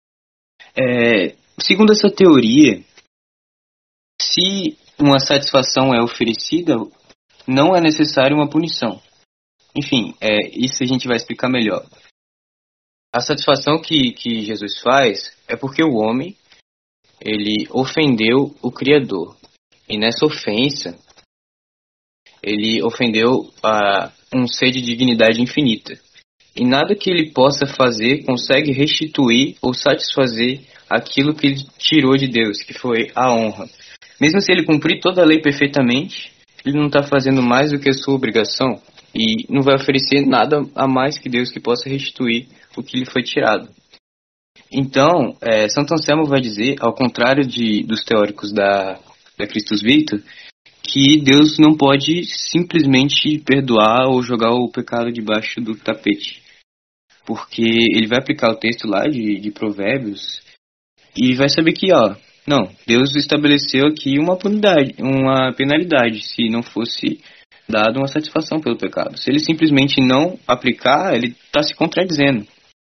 Segundo essa teoria, se uma satisfação é oferecida, não é necessário uma punição. Enfim, isso a gente vai explicar melhor. A satisfação que Jesus faz é porque o homem ele ofendeu o Criador. E nessa ofensa, ele ofendeu um ser de dignidade infinita. E nada que ele possa fazer consegue restituir ou satisfazer aquilo que ele tirou de Deus, que foi a honra. Mesmo se ele cumprir toda a lei perfeitamente, ele não está fazendo mais do que a sua obrigação e não vai oferecer nada a mais que Deus que possa restituir o que lhe foi tirado. Então, Santo Anselmo vai dizer, ao contrário dos teóricos da Christus Victor, que Deus não pode simplesmente perdoar ou jogar o pecado debaixo do tapete. Porque ele vai aplicar o texto lá de Provérbios e vai saber que, não, Deus estabeleceu aqui uma penalidade, se não fosse dada uma satisfação pelo pecado. Se ele simplesmente não aplicar, ele está se contradizendo.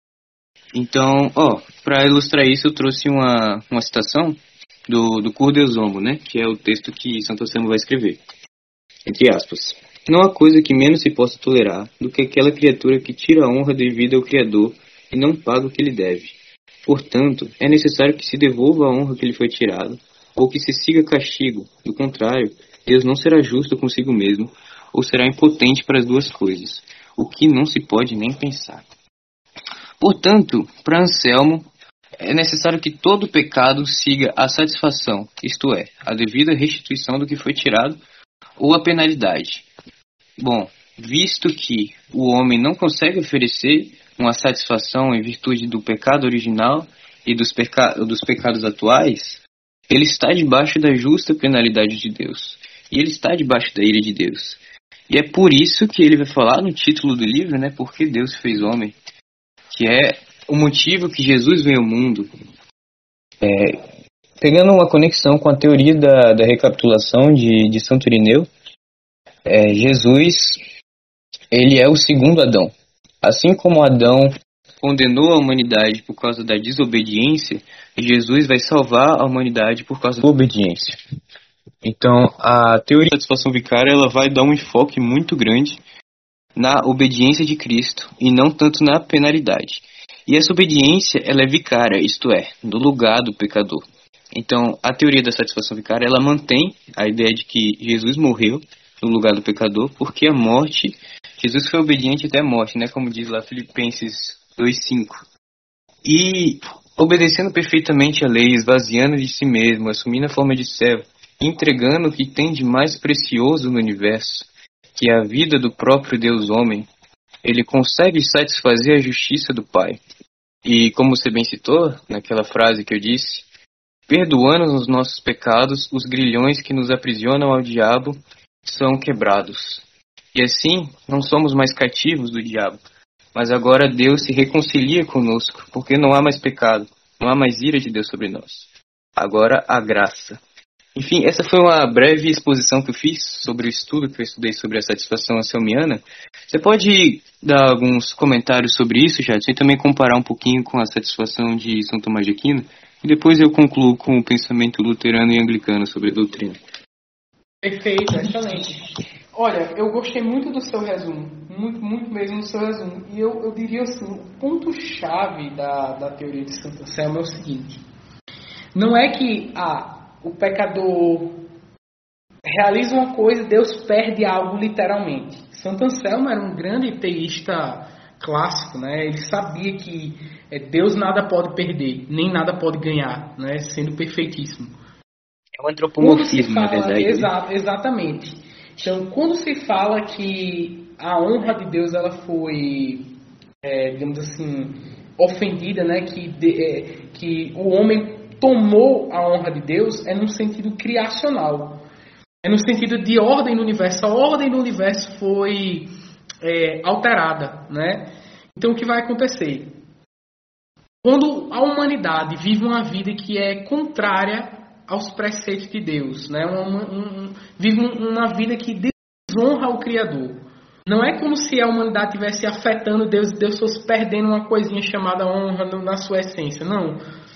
Então, para ilustrar isso, eu trouxe uma citação do Cur Deus Homo, né, que é o texto que Santo Anselmo vai escrever. Entre aspas. Não há coisa que menos se possa tolerar do que aquela criatura que tira a honra devida ao Criador e não paga o que lhe deve. Portanto, é necessário que se devolva a honra que lhe foi tirada, ou que se siga castigo. Do contrário, Deus não será justo consigo mesmo, ou será impotente para as duas coisas, o que não se pode nem pensar. Portanto, para Anselmo, é necessário que todo pecado siga a satisfação, isto é, a devida restituição do que foi tirado, ou a penalidade. Bom, visto que o homem não consegue oferecer uma satisfação em virtude do pecado original e dos pecados atuais, ele está debaixo da justa penalidade de Deus. E ele está debaixo da ira de Deus. E é por isso que ele vai falar no título do livro, né, porque Deus fez homem, que é o motivo que Jesus veio ao mundo. Pegando uma conexão com a teoria da recapitulação de Santo Irineu, Jesus, ele é o segundo Adão. Assim como Adão condenou a humanidade por causa da desobediência, Jesus vai salvar a humanidade por causa da obediência. Então, a teoria da satisfação vicária, ela vai dar um enfoque muito grande na obediência de Cristo e não tanto na penalidade. E essa obediência, ela é vicária, isto é, no lugar do pecador. Então, a teoria da satisfação vicária, ela mantém a ideia de que Jesus morreu no lugar do pecador, porque a morte, Jesus foi obediente até a morte, né? Como diz lá Filipenses 2:5. E obedecendo perfeitamente a lei, esvaziando de si mesmo, assumindo a forma de servo, entregando o que tem de mais precioso no universo, que é a vida do próprio Deus homem, ele consegue satisfazer a justiça do Pai. E como você bem citou, naquela frase que eu disse, perdoando os nossos pecados, os grilhões que nos aprisionam ao diabo são quebrados. E assim, não somos mais cativos do diabo, mas agora Deus se reconcilia conosco, porque não há mais pecado, não há mais ira de Deus sobre nós. Agora há graça. Enfim, essa foi uma breve exposição que eu fiz sobre o estudo que eu estudei sobre a satisfação anselmiana. Você pode dar alguns comentários sobre isso, Jadson, e também comparar um pouquinho com a satisfação de São Tomás de Aquino, e depois eu concluo com o pensamento luterano e anglicano sobre a doutrina. Perfeito, excelente. Olha, eu gostei muito do seu resumo, muito mesmo do seu resumo. E eu diria assim, o ponto-chave da teoria de Santo Anselmo é o seguinte: não é que o pecador realiza uma coisa e Deus perde algo literalmente. Santo Anselmo era um grande teísta clássico, né? Ele sabia que Deus nada pode perder, nem nada pode ganhar, né? Sendo perfeitíssimo. É um antropomorfismo, fala, na verdade. Exatamente. Então, quando se fala que a honra de Deus ela foi, digamos assim, ofendida, né? Que o homem tomou a honra de Deus, é num sentido criacional. É no sentido de ordem no universo. A ordem do universo foi alterada, né? Então, o que vai acontecer? Quando a humanidade vive uma vida que é contrária aos preceitos de Deus, né? Vive uma vida que desonra o Criador. Não é como se a humanidade estivesse afetando Deus e Deus fosse perdendo uma coisinha chamada honra na sua essência. Não.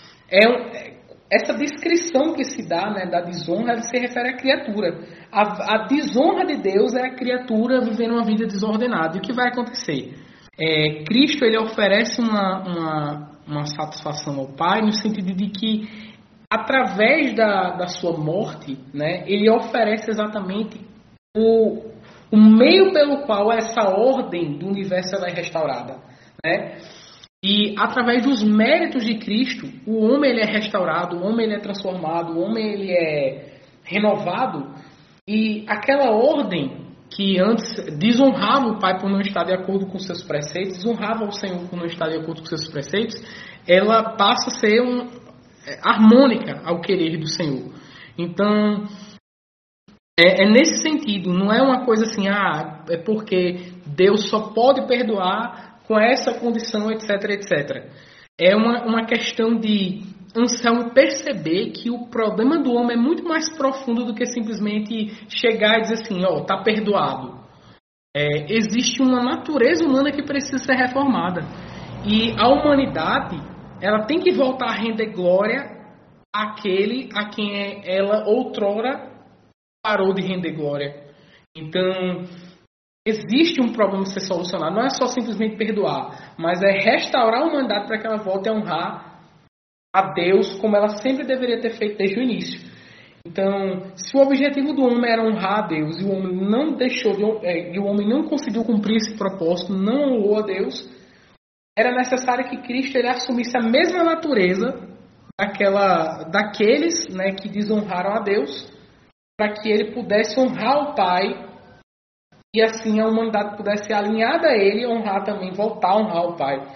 Essa descrição que se dá, né, da desonra, ela se refere à criatura. A desonra de Deus é a criatura vivendo uma vida desordenada. E o que vai acontecer? Cristo ele oferece uma satisfação ao Pai no sentido de que, através da sua morte, né, ele oferece exatamente o meio pelo qual essa ordem do universo é restaurada, né? E através dos méritos de Cristo, o homem ele é restaurado, o homem ele é transformado, o homem ele é renovado. E aquela ordem que antes desonrava o Pai por não estar de acordo com seus preceitos, desonrava o Senhor por não estar de acordo com seus preceitos, ela passa a ser harmônica ao querer do Senhor. Então, é nesse sentido, não é uma coisa assim, é porque Deus só pode perdoar com essa condição, etc, etc. É uma questão de Anselmo perceber que o problema do homem é muito mais profundo do que simplesmente chegar e dizer assim, tá perdoado. Existe uma natureza humana que precisa ser reformada. E a humanidade, ela tem que voltar a render glória àquele a quem ela outrora parou de render glória. Então, existe um problema a ser solucionado. Não é só simplesmente perdoar, mas é restaurar a humanidade para que ela volte a honrar a Deus como ela sempre deveria ter feito desde o início. Então, se o objetivo do homem era honrar a Deus e o homem não e o homem não conseguiu cumprir esse propósito, não honrou a Deus, era necessário que Cristo ele assumisse a mesma natureza daqueles, né, que desonraram a Deus, para que ele pudesse honrar o Pai e assim a humanidade pudesse ser alinhada a ele e honrar também, voltar a honrar o Pai.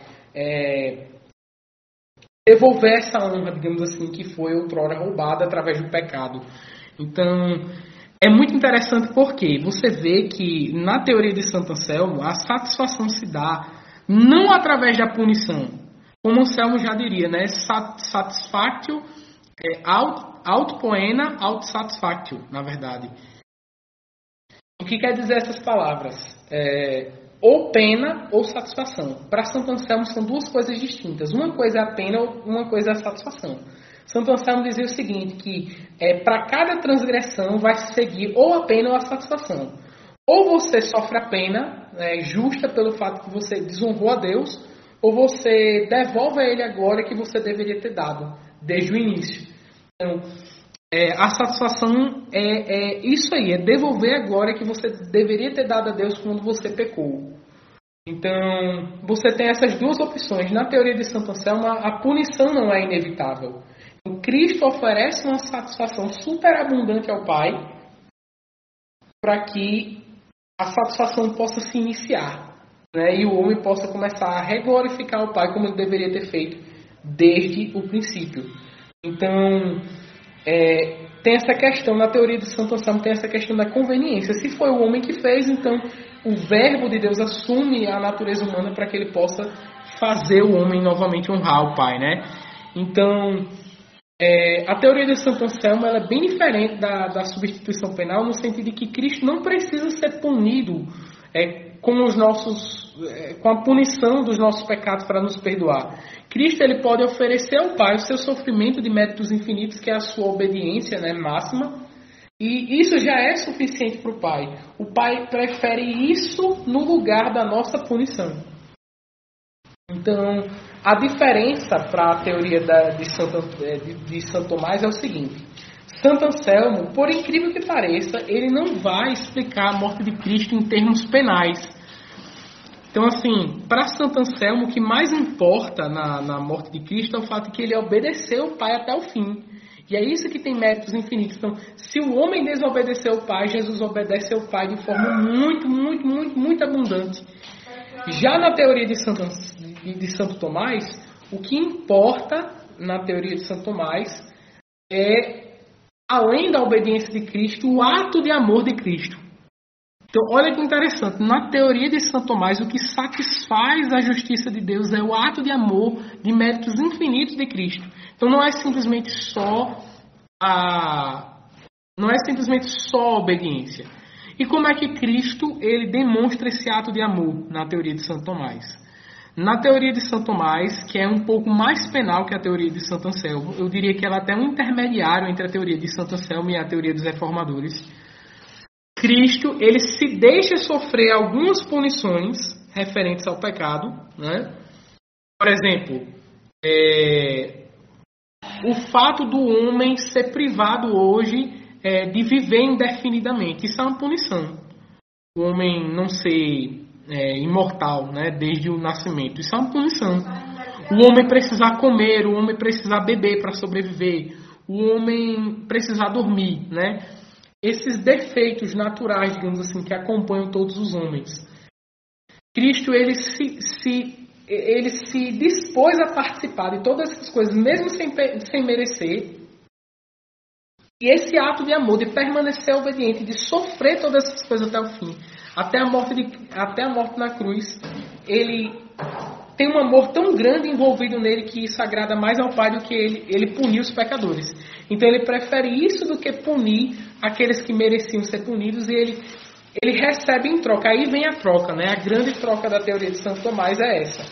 Devolver essa honra, digamos assim, que foi outrora roubada através do pecado. Então, é muito interessante porque você vê que na teoria de Santo Anselmo a satisfação se dá não através da punição, como Anselmo já diria, né? Satisfactio aut poena aut satisfactio, na verdade. O que quer dizer essas palavras? Ou pena ou satisfação. Para Santo Anselmo são duas coisas distintas. Uma coisa é a pena, uma coisa é a satisfação. Santo Anselmo dizia o seguinte, que para cada transgressão vai se seguir ou a pena ou a satisfação. Ou você sofre a pena justa pelo fato que você desonrou a Deus, ou você devolve a Ele a glória que você deveria ter dado desde o início. Então, a satisfação é isso aí, é devolver a glória que você deveria ter dado a Deus quando você pecou. Então, você tem essas duas opções. Na teoria de Santo Anselmo, a punição não é inevitável. O Cristo oferece uma satisfação superabundante ao Pai para que a satisfação possa se iniciar, né? E o homem possa começar a reglorificar o Pai como ele deveria ter feito desde o princípio. Então, tem essa questão, na teoria de Santo Anselmo, tem essa questão da conveniência. Se foi o homem que fez, então o verbo de Deus assume a natureza humana para que ele possa fazer o homem novamente honrar o Pai, né? Então, a teoria de Santo Anselmo ela é bem diferente da substituição penal, no sentido de que Cristo não precisa ser punido com a punição dos nossos pecados para nos perdoar. Cristo ele pode oferecer ao Pai o seu sofrimento de méritos infinitos, que é a sua obediência, né, máxima, e isso já é suficiente para o Pai. O Pai prefere isso no lugar da nossa punição. Então, a diferença para a teoria de Santo Tomás é o seguinte: Santo Anselmo, por incrível que pareça, ele não vai explicar a morte de Cristo em termos penais. Então, assim, para Santo Anselmo, o que mais importa na morte de Cristo é o fato de que ele obedeceu o Pai até o fim. E é isso que tem méritos infinitos. Então, se o homem desobedeceu o Pai, Jesus obedece ao Pai de forma muito, muito, muito, muito abundante. Já na teoria de Santo Tomás, o que importa na teoria de Santo Tomás é, além da obediência de Cristo, o ato de amor de Cristo. Então, olha que interessante. Na teoria de Santo Tomás, o que satisfaz a justiça de Deus é o ato de amor de méritos infinitos de Cristo. Então, não é simplesmente só a obediência. E como é que Cristo ele demonstra esse ato de amor na teoria de Santo Tomás? Na teoria de Santo Tomás, que é um pouco mais penal que a teoria de Santo Anselmo, eu diria que ela é até um intermediário entre a teoria de Santo Anselmo e a teoria dos reformadores. Cristo, ele se deixa sofrer algumas punições referentes ao pecado, né? Por exemplo, o fato do homem ser privado hoje de viver indefinidamente, isso é uma punição. O homem não ser imortal, né, desde o nascimento, isso é uma punição. O homem precisar comer, o homem precisar beber para sobreviver, o homem precisar dormir, né? Esses defeitos naturais, digamos assim, que acompanham todos os homens. Cristo, ele se dispôs a participar de todas essas coisas, mesmo sem merecer. E esse ato de amor, de permanecer obediente, de sofrer todas essas coisas até o fim, até a morte na cruz, ele tem um amor tão grande envolvido nele que isso agrada mais ao Pai do que ele punir os pecadores. Então ele prefere isso do que punir aqueles que mereciam ser punidos, e ele recebe em troca. Aí vem a troca, né? A grande troca da teoria de Santo Tomás é essa.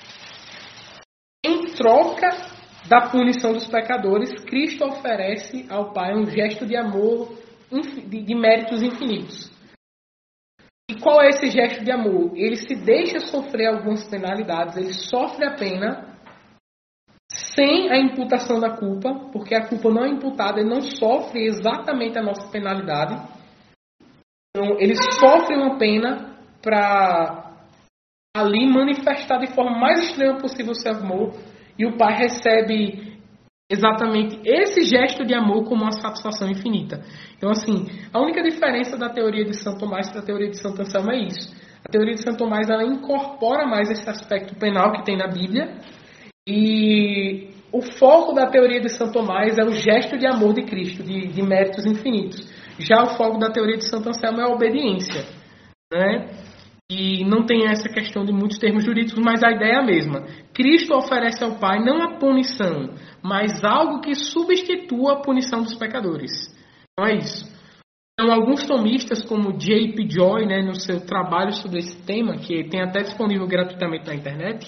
Em troca da punição dos pecadores, Cristo oferece ao Pai um gesto de amor de méritos infinitos. E qual é esse gesto de amor? Ele se deixa sofrer algumas penalidades, ele sofre a pena sem a imputação da culpa, porque a culpa não é imputada, ele não sofre exatamente a nossa penalidade. Então, ele sofre uma pena para ali manifestar de forma mais extrema possível o seu amor, e o Pai recebe exatamente esse gesto de amor como uma satisfação infinita. Então, assim, a única diferença da teoria de Santo Tomás para a teoria de Santo Anselmo é isso. A teoria de Santo Tomás, ela incorpora mais esse aspecto penal que tem na Bíblia, e o foco da teoria de Santo Tomás é o gesto de amor de Cristo, de méritos infinitos. Já o foco da teoria de Santo Anselmo é a obediência, né? E não tem essa questão de muitos termos jurídicos, mas a ideia é a mesma. Cristo oferece ao Pai não a punição, mas algo que substitua a punição dos pecadores. Então é isso. alguns tomistas, como J.P. Joy, né, no seu trabalho sobre esse tema, que tem até disponível gratuitamente na internet,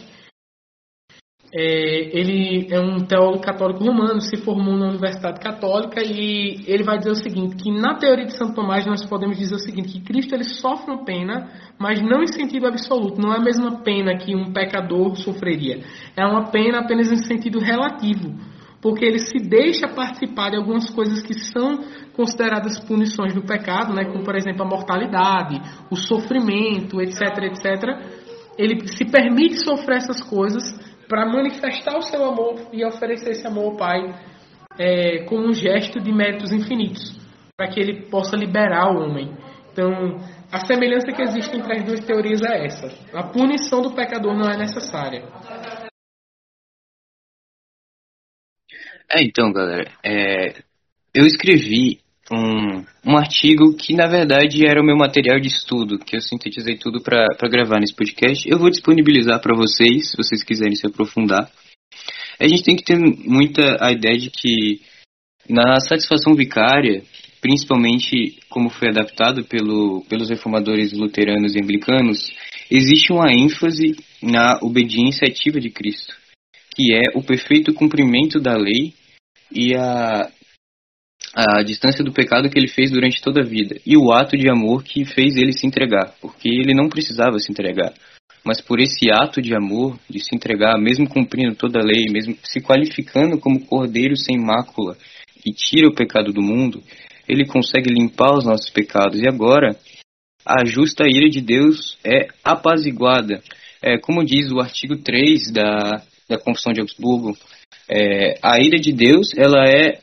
ele é um teólogo católico romano, se formou na Universidade Católica, e ele vai dizer o seguinte, que na teoria de Santo Tomás nós podemos dizer o seguinte, que Cristo ele sofre uma pena, mas não em sentido absoluto, não é a mesma pena que um pecador sofreria, é uma pena apenas em sentido relativo, porque ele se deixa participar de algumas coisas que são consideradas punições do pecado, né, como por exemplo a mortalidade, o sofrimento, etc, etc. Ele se permite sofrer essas coisas para manifestar o seu amor e oferecer esse amor ao Pai como um gesto de méritos infinitos, para que ele possa liberar o homem. Então, a semelhança que existe entre as duas teorias é essa. A punição do pecador não é necessária. Então, galera, eu escrevi um artigo que, na verdade, era o meu material de estudo, que eu sintetizei tudo para gravar nesse podcast. Eu vou disponibilizar para vocês, se vocês quiserem se aprofundar. A gente tem que ter muita a ideia de que, na satisfação vicária, principalmente como foi adaptado pelos reformadores luteranos e anglicanos, existe uma ênfase na obediência ativa de Cristo, que é o perfeito cumprimento da lei e a distância do pecado que ele fez durante toda a vida, e o ato de amor que fez ele se entregar, porque ele não precisava se entregar, mas por esse ato de amor, de se entregar, mesmo cumprindo toda a lei, mesmo se qualificando como cordeiro sem mácula, que tira o pecado do mundo, ele consegue limpar os nossos pecados, e agora a justa ira de Deus é apaziguada. Como diz o artigo 3 da Confissão de Augsburgo, a ira de Deus, ela é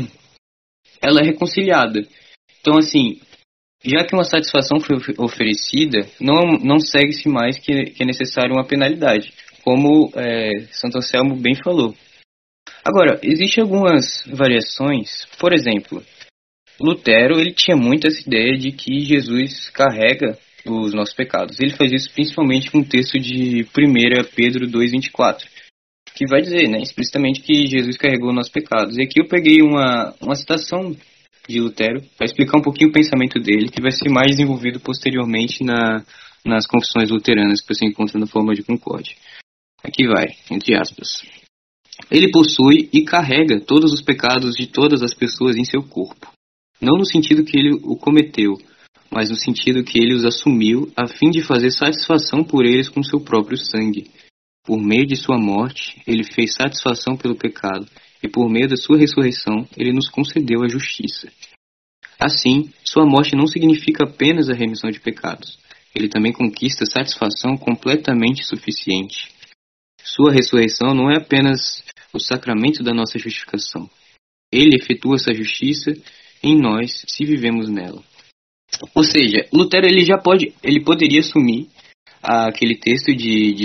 reconciliada. Então, assim, já que uma satisfação foi oferecida, não segue-se mais que é necessário uma penalidade, como Santo Anselmo bem falou. Agora, existem algumas variações. Por exemplo, Lutero ele tinha muito essa ideia de que Jesus carrega os nossos pecados. Ele faz isso principalmente com o texto de 1 Pedro 2,24. Que vai dizer, né, explicitamente que Jesus carregou nossos pecados. E aqui eu peguei uma citação de Lutero para explicar um pouquinho o pensamento dele, que vai ser mais desenvolvido posteriormente nas confissões luteranas que você encontra na forma de concórdia. Aqui vai, entre aspas. Ele possui e carrega todos os pecados de todas as pessoas em seu corpo. Não no sentido que ele o cometeu, mas no sentido que ele os assumiu a fim de fazer satisfação por eles com seu próprio sangue. Por meio de sua morte, ele fez satisfação pelo pecado, e por meio da sua ressurreição, ele nos concedeu a justiça. Assim, sua morte não significa apenas a remissão de pecados. Ele também conquista satisfação completamente suficiente. Sua ressurreição não é apenas o sacramento da nossa justificação. Ele efetua essa justiça em nós, se vivemos nela. Ou seja, Lutero ele poderia assumir aquele texto de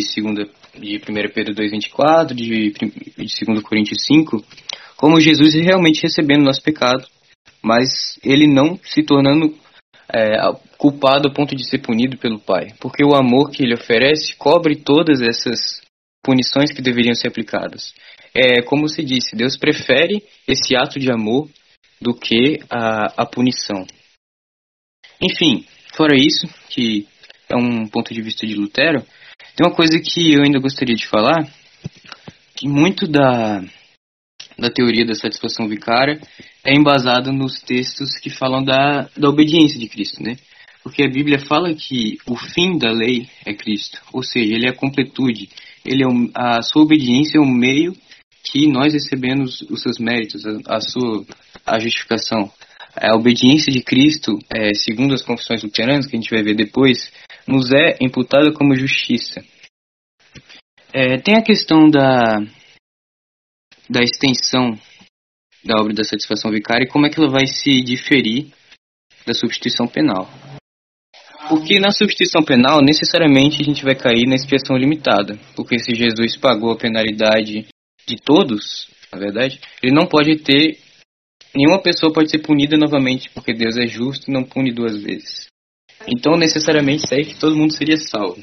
1 Pedro 2,24, de 2 Coríntios 5, como Jesus realmente recebendo nosso pecado, mas ele não se tornando culpado a ponto de ser punido pelo Pai, porque o amor que ele oferece cobre todas essas punições que deveriam ser aplicadas. Como se disse, Deus prefere esse ato de amor do que a punição. Enfim, fora isso, que é um ponto de vista de Lutero, tem uma coisa que eu ainda gostaria de falar, que muito da teoria da satisfação vicária é embasada nos textos que falam da obediência de Cristo, né? Porque a Bíblia fala que o fim da lei é Cristo, ou seja, ele é a completude, a sua obediência é o meio que nós recebemos os seus méritos, a justificação. A obediência de Cristo, segundo as confissões luteranas, que a gente vai ver depois, nos é imputada como justiça. Tem a questão da extensão da obra da satisfação vicária e como é que ela vai se diferir da substituição penal. Porque na substituição penal, necessariamente, a gente vai cair na expiação limitada. Porque se Jesus pagou a penalidade de todos, na verdade, ele não pode ter... Nenhuma pessoa pode ser punida novamente, porque Deus é justo e não pune duas vezes. Então, necessariamente, isso aí que todo mundo seria salvo.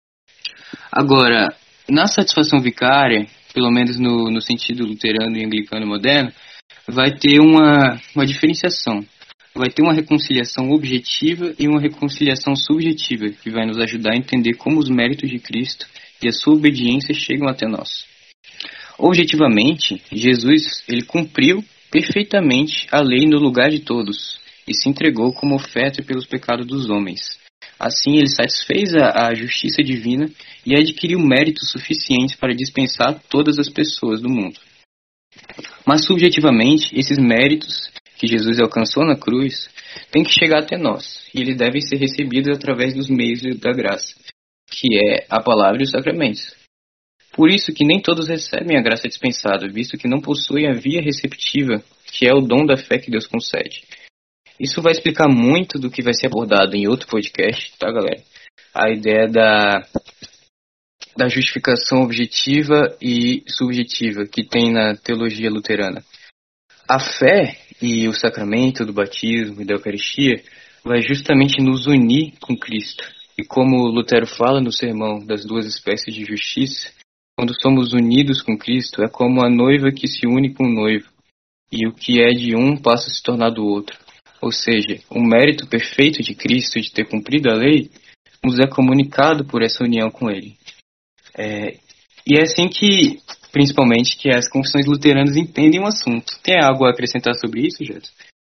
Agora, na satisfação vicária, pelo menos no sentido luterano e anglicano moderno, vai ter uma diferenciação. vai ter uma reconciliação objetiva e uma reconciliação subjetiva, que vai nos ajudar a entender como os méritos de Cristo e a sua obediência chegam até nós. Objetivamente, Jesus ele cumpriu perfeitamente a lei no lugar de todos e se entregou como oferta pelos pecados dos homens. Assim, ele satisfez a justiça divina e adquiriu méritos suficientes para dispensar todas as pessoas do mundo. Mas, subjetivamente, esses méritos que Jesus alcançou na cruz têm que chegar até nós, e eles devem ser recebidos através dos meios da graça, que é a palavra e os sacramentos. Por isso que nem todos recebem a graça dispensada, visto que não possuem a via receptiva, que é o dom da fé que Deus concede. Isso vai explicar muito do que vai ser abordado em outro podcast, tá, galera? A ideia da justificação objetiva e subjetiva que tem na teologia luterana. A fé e o sacramento do batismo e da Eucaristia vai justamente nos unir com Cristo. E como Lutero fala no sermão das duas espécies de justiça, quando somos unidos com Cristo, é como a noiva que se une com o noivo, e o que é de um passa a se tornar do outro. Ou seja, o mérito perfeito de Cristo de ter cumprido a lei nos é comunicado por essa união com Ele. E é assim que, principalmente, que as confissões luteranas entendem o assunto. Tem algo a acrescentar sobre isso, Jadson?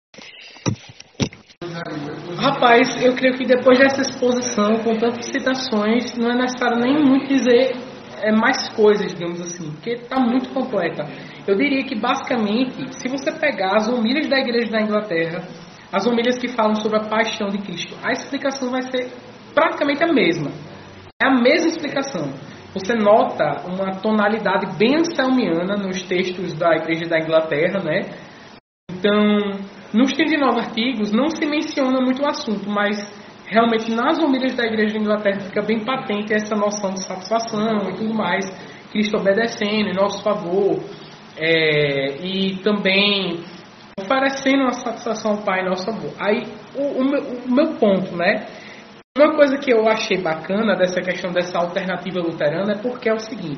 Rapaz, eu creio que depois dessa exposição, com tantas citações, não é necessário nem muito dizer mais coisas, digamos assim, porque está muito completa. Eu diria que, basicamente, se você pegar as homilhas da Igreja da Inglaterra, as homilhas que falam sobre a paixão de Cristo, a explicação vai ser praticamente a mesma. É a mesma explicação. Você nota uma tonalidade bem anselmiana nos textos da Igreja da Inglaterra, né? Então, nos 39 artigos não se menciona muito o assunto, mas realmente nas homilhas da Igreja da Inglaterra fica bem patente essa noção de satisfação e tudo mais, Cristo obedecendo em nosso favor, e também oferecendo uma satisfação ao Pai em nosso favor. Aí, o meu ponto, né? Uma coisa que eu achei bacana dessa questão dessa alternativa luterana é porque é o seguinte: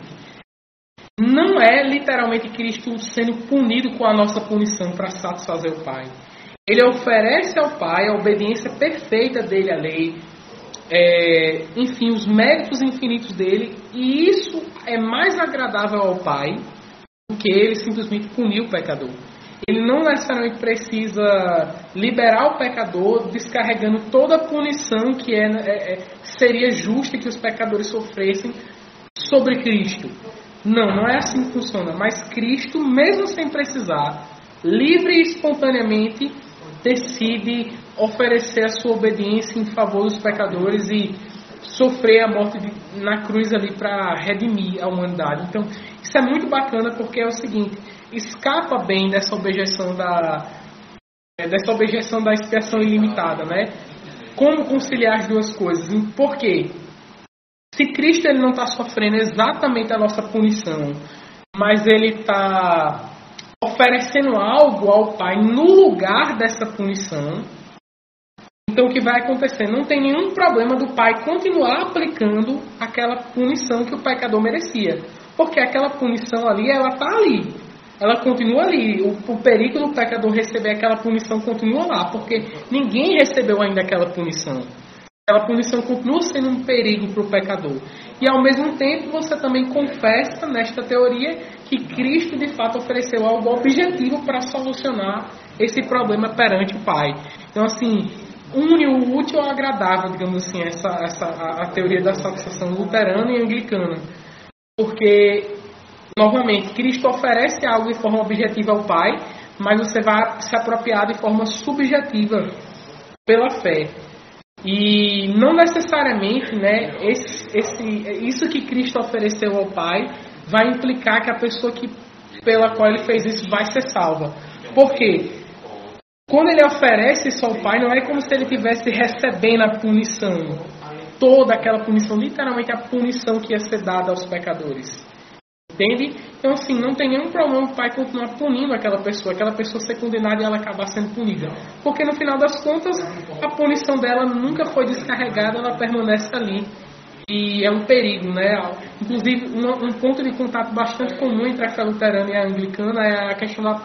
não é literalmente Cristo sendo punido com a nossa punição para satisfazer o Pai. Ele oferece ao Pai a obediência perfeita dele à lei, enfim, os méritos infinitos dele, e isso é mais agradável ao Pai do que ele simplesmente punir o pecador. Ele não necessariamente precisa liberar o pecador descarregando toda a punição que seria justa que os pecadores sofressem sobre Cristo. Não é assim que funciona. Mas Cristo, mesmo sem precisar, livre e espontaneamente, decide oferecer a sua obediência em favor dos pecadores e sofrer a morte na cruz ali para redimir a humanidade. Então, isso é muito bacana porque é o seguinte: escapa bem dessa objeção da expiação ilimitada, né? Como conciliar as duas coisas? Por quê? Se Cristo ele não está sofrendo exatamente a nossa punição, mas ele está oferecendo algo ao Pai no lugar dessa punição, então o que vai acontecer? Não tem nenhum problema do Pai continuar aplicando aquela punição que o pecador merecia, porque aquela punição ali, ela está ali. Ela continua ali. O perigo do pecador receber aquela punição continua lá, porque ninguém recebeu ainda aquela punição. Aquela punição continua sendo um perigo para o pecador. E ao mesmo tempo você também confessa nesta teoria que Cristo de fato ofereceu algo objetivo para solucionar esse problema perante o Pai. Então assim, une o útil ao agradável, digamos assim, a teoria da satisfação luterana e anglicana. Porque, novamente, Cristo oferece algo de forma objetiva ao Pai, mas você vai se apropriar de forma subjetiva pela fé. E não necessariamente, né, isso que Cristo ofereceu ao Pai vai implicar que a pessoa pela qual ele fez isso vai ser salva. Por quê? Quando ele oferece isso ao Pai, não é como se ele estivesse recebendo a punição. Toda aquela punição, literalmente a punição que ia ser dada aos pecadores. Entende? Então, assim, não tem nenhum problema o Pai continuar punindo aquela pessoa ser condenada e ela acabar sendo punida. Porque, no final das contas, a punição dela nunca foi descarregada, ela permanece ali. E é um perigo, né? Inclusive, um ponto de contato bastante comum entre a fé luterana e a anglicana é a questão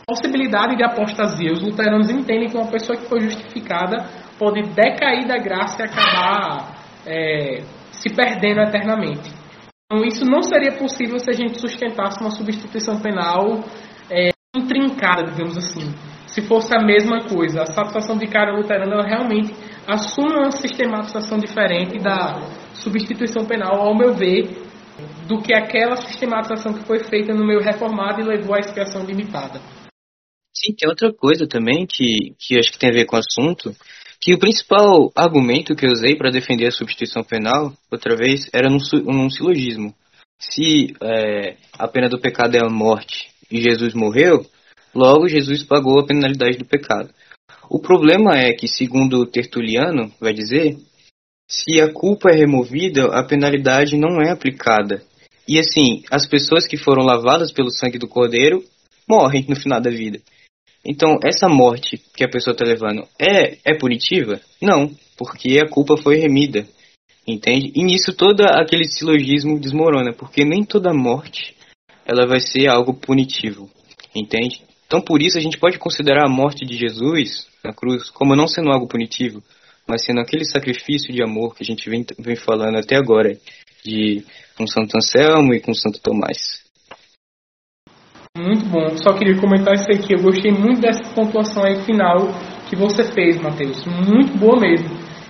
possibilidade de apostasia. Os luteranos entendem que uma pessoa que foi justificada pode decair da graça e acabar se perdendo eternamente. Então isso não seria possível se a gente sustentasse uma substituição penal intrincada, digamos assim. Se fosse a mesma coisa, a satisfação vicária luterana ela realmente assume uma sistematização diferente da substituição penal, ao meu ver, do que aquela sistematização que foi feita no meio reformado e levou à expiação limitada. Sim, tem outra coisa também que acho que tem a ver com o assunto, que o principal argumento que eu usei para defender a substituição penal, outra vez, era num silogismo. Se a pena do pecado é a morte e Jesus morreu, logo Jesus pagou a penalidade do pecado. O problema é que, segundo Tertuliano vai dizer, se a culpa é removida, a penalidade não é aplicada. E assim, as pessoas que foram lavadas pelo sangue do Cordeiro morrem no final da vida. Então, essa morte que a pessoa está levando é punitiva? Não, porque a culpa foi remida, entende? E nisso todo aquele silogismo desmorona, porque nem toda morte ela vai ser algo punitivo, entende? Então, por isso, a gente pode considerar a morte de Jesus na cruz como não sendo algo punitivo, mas sendo aquele sacrifício de amor que a gente vem falando até agora, com Santo Anselmo e com Santo Tomás. Muito bom. Só queria comentar isso aqui. Eu gostei muito dessa pontuação aí final que você fez, Matheus. Muito boa mesmo.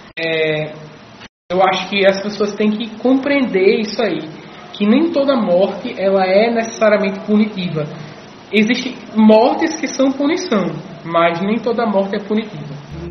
Eu acho que as pessoas têm que compreender isso aí, que nem toda morte ela é necessariamente punitiva. Existem mortes que são punição, mas nem toda morte é punitiva.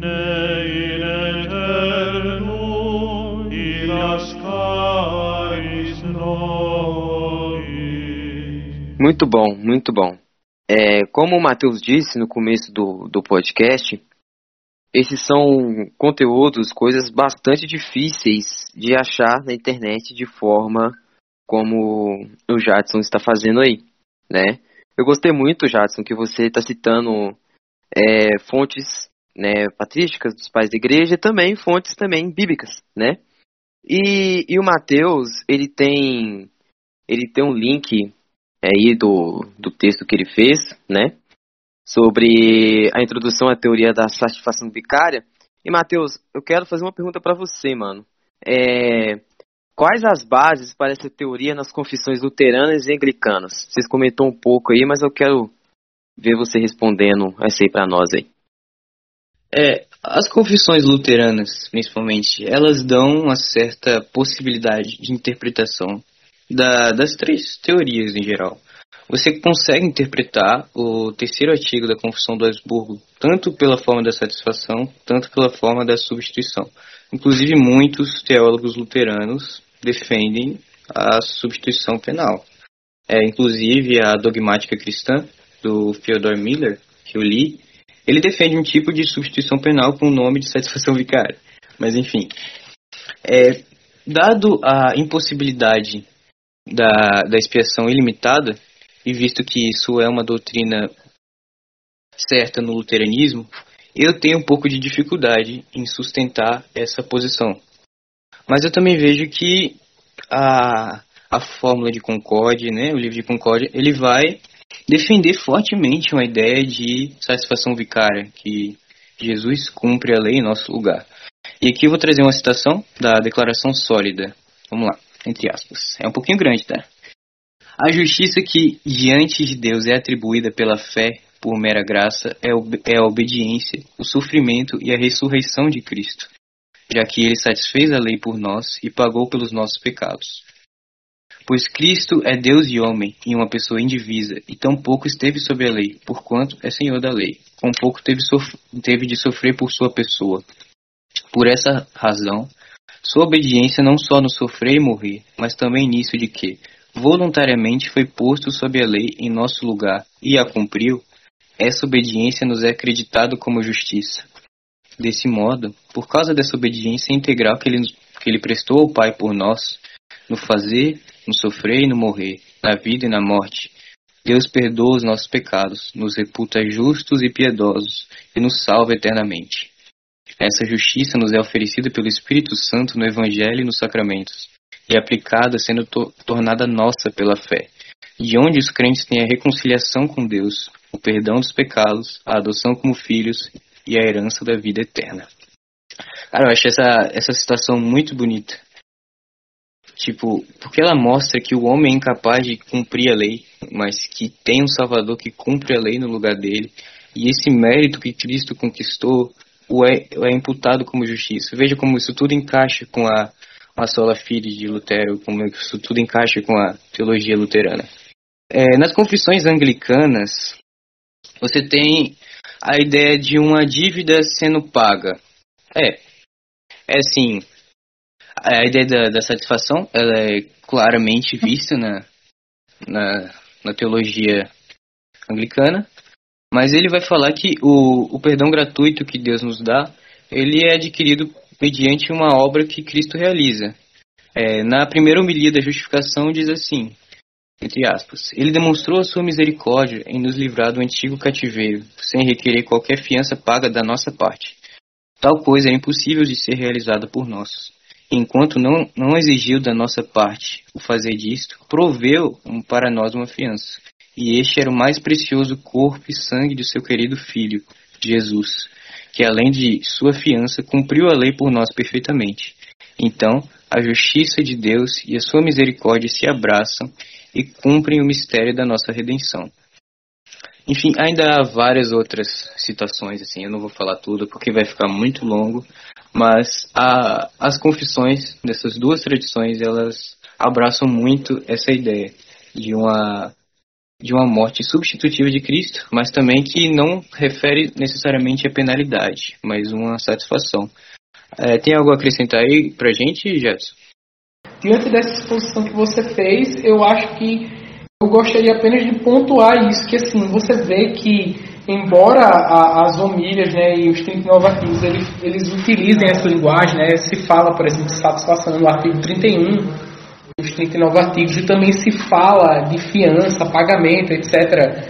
Muito bom, muito bom. Como o Matheus disse no começo do podcast, esses são conteúdos, coisas bastante difíceis de achar na internet de forma como o Jadson está fazendo aí, né? Eu gostei muito, Jadson, que você está citando fontes, né, patrísticas dos pais da igreja e também fontes também bíblicas, né? E o Matheus, ele tem um link aí do texto que ele fez, né, sobre a introdução à teoria da satisfação vicária. E, Matheus, eu quero fazer uma pergunta para você, mano. Quais as bases para essa teoria nas confissões luteranas e anglicanas? Vocês comentou um pouco aí, mas eu quero ver você respondendo essa aí para nós aí. As confissões luteranas, principalmente, elas dão uma certa possibilidade de interpretação das três teorias em geral. Você consegue interpretar o terceiro artigo da Confissão do Habsburgo tanto pela forma da satisfação, tanto pela forma da substituição. Inclusive, muitos teólogos luteranos defendem a substituição penal. Inclusive, a Dogmática Cristã, do Theodor Miller, que eu li, ele defende um tipo de substituição penal com o nome de satisfação vicária. Mas, enfim, dado a impossibilidade da expiação ilimitada, e visto que isso é uma doutrina certa no luteranismo, eu tenho um pouco de dificuldade em sustentar essa posição. Mas eu também vejo que a fórmula de Concórdia, né, o livro de Concórdia, ele vai defender fortemente uma ideia de satisfação vicária, que Jesus cumpre a lei em nosso lugar. E aqui eu vou trazer uma citação da Declaração Sólida. Vamos lá, entre aspas. É um pouquinho grande, tá? A justiça que diante de Deus é atribuída pela fé por mera graça é a obediência, o sofrimento e a ressurreição de Cristo, já que ele satisfez a lei por nós e pagou pelos nossos pecados. Pois Cristo é Deus e homem, em uma pessoa indivisa, e tão pouco esteve sob a lei, porquanto é Senhor da lei, com pouco teve de sofrer por sua pessoa. Por essa razão, sua obediência não só no sofrer e morrer, mas também nisso de que, voluntariamente foi posto sob a lei em nosso lugar e a cumpriu, essa obediência nos é acreditada como justiça. Desse modo, por causa dessa obediência integral que ele prestou ao Pai por nós, no fazer, no sofrer e no morrer, na vida e na morte, Deus perdoa os nossos pecados, nos reputa justos e piedosos e nos salva eternamente. Essa justiça nos é oferecida pelo Espírito Santo no Evangelho e nos sacramentos, e aplicada sendo tornada nossa pela fé, de onde os crentes têm a reconciliação com Deus, o perdão dos pecados, a adoção como filhos e a herança da vida eterna. Cara, eu acho essa citação muito bonita. Tipo, porque ela mostra que o homem é incapaz de cumprir a lei, mas que tem um Salvador que cumpre a lei no lugar dele. E esse mérito que Cristo conquistou é imputado como justiça. Veja como isso tudo encaixa com a sola fide de Lutero, como isso tudo encaixa com a teologia luterana. Nas confissões anglicanas, você tem a ideia de uma dívida sendo paga. É assim, a ideia da satisfação, ela é claramente vista na teologia anglicana, mas ele vai falar que o perdão gratuito que Deus nos dá, ele é adquirido mediante uma obra que Cristo realiza. Na primeira homilia da justificação diz assim, entre aspas, ele demonstrou a sua misericórdia em nos livrar do antigo cativeiro, sem requerer qualquer fiança paga da nossa parte. Tal coisa é impossível de ser realizada por nós. Enquanto não exigiu da nossa parte o fazer disto, proveu para nós uma fiança. E este era o mais precioso corpo e sangue de seu querido Filho, Jesus, que além de sua fiança, cumpriu a lei por nós perfeitamente. Então, a justiça de Deus e a sua misericórdia se abraçam e cumprem o mistério da nossa redenção. Enfim, ainda há várias outras citações, assim, eu não vou falar tudo porque vai ficar muito longo, mas as confissões dessas duas tradições, elas abraçam muito essa ideia de uma morte substitutiva de Cristo, mas também que não refere necessariamente a penalidade, mas uma satisfação. Tem algo a acrescentar aí pra gente, Jetson? Diante dessa exposição que você fez, eu acho que eu gostaria apenas de pontuar isso, que assim, você vê que, embora as homílias, né, e os 39 artigos, eles utilizem essa linguagem, né, se fala, por exemplo, de satisfação no artigo 31, os 39 artigos, e também se fala de fiança, pagamento, etc.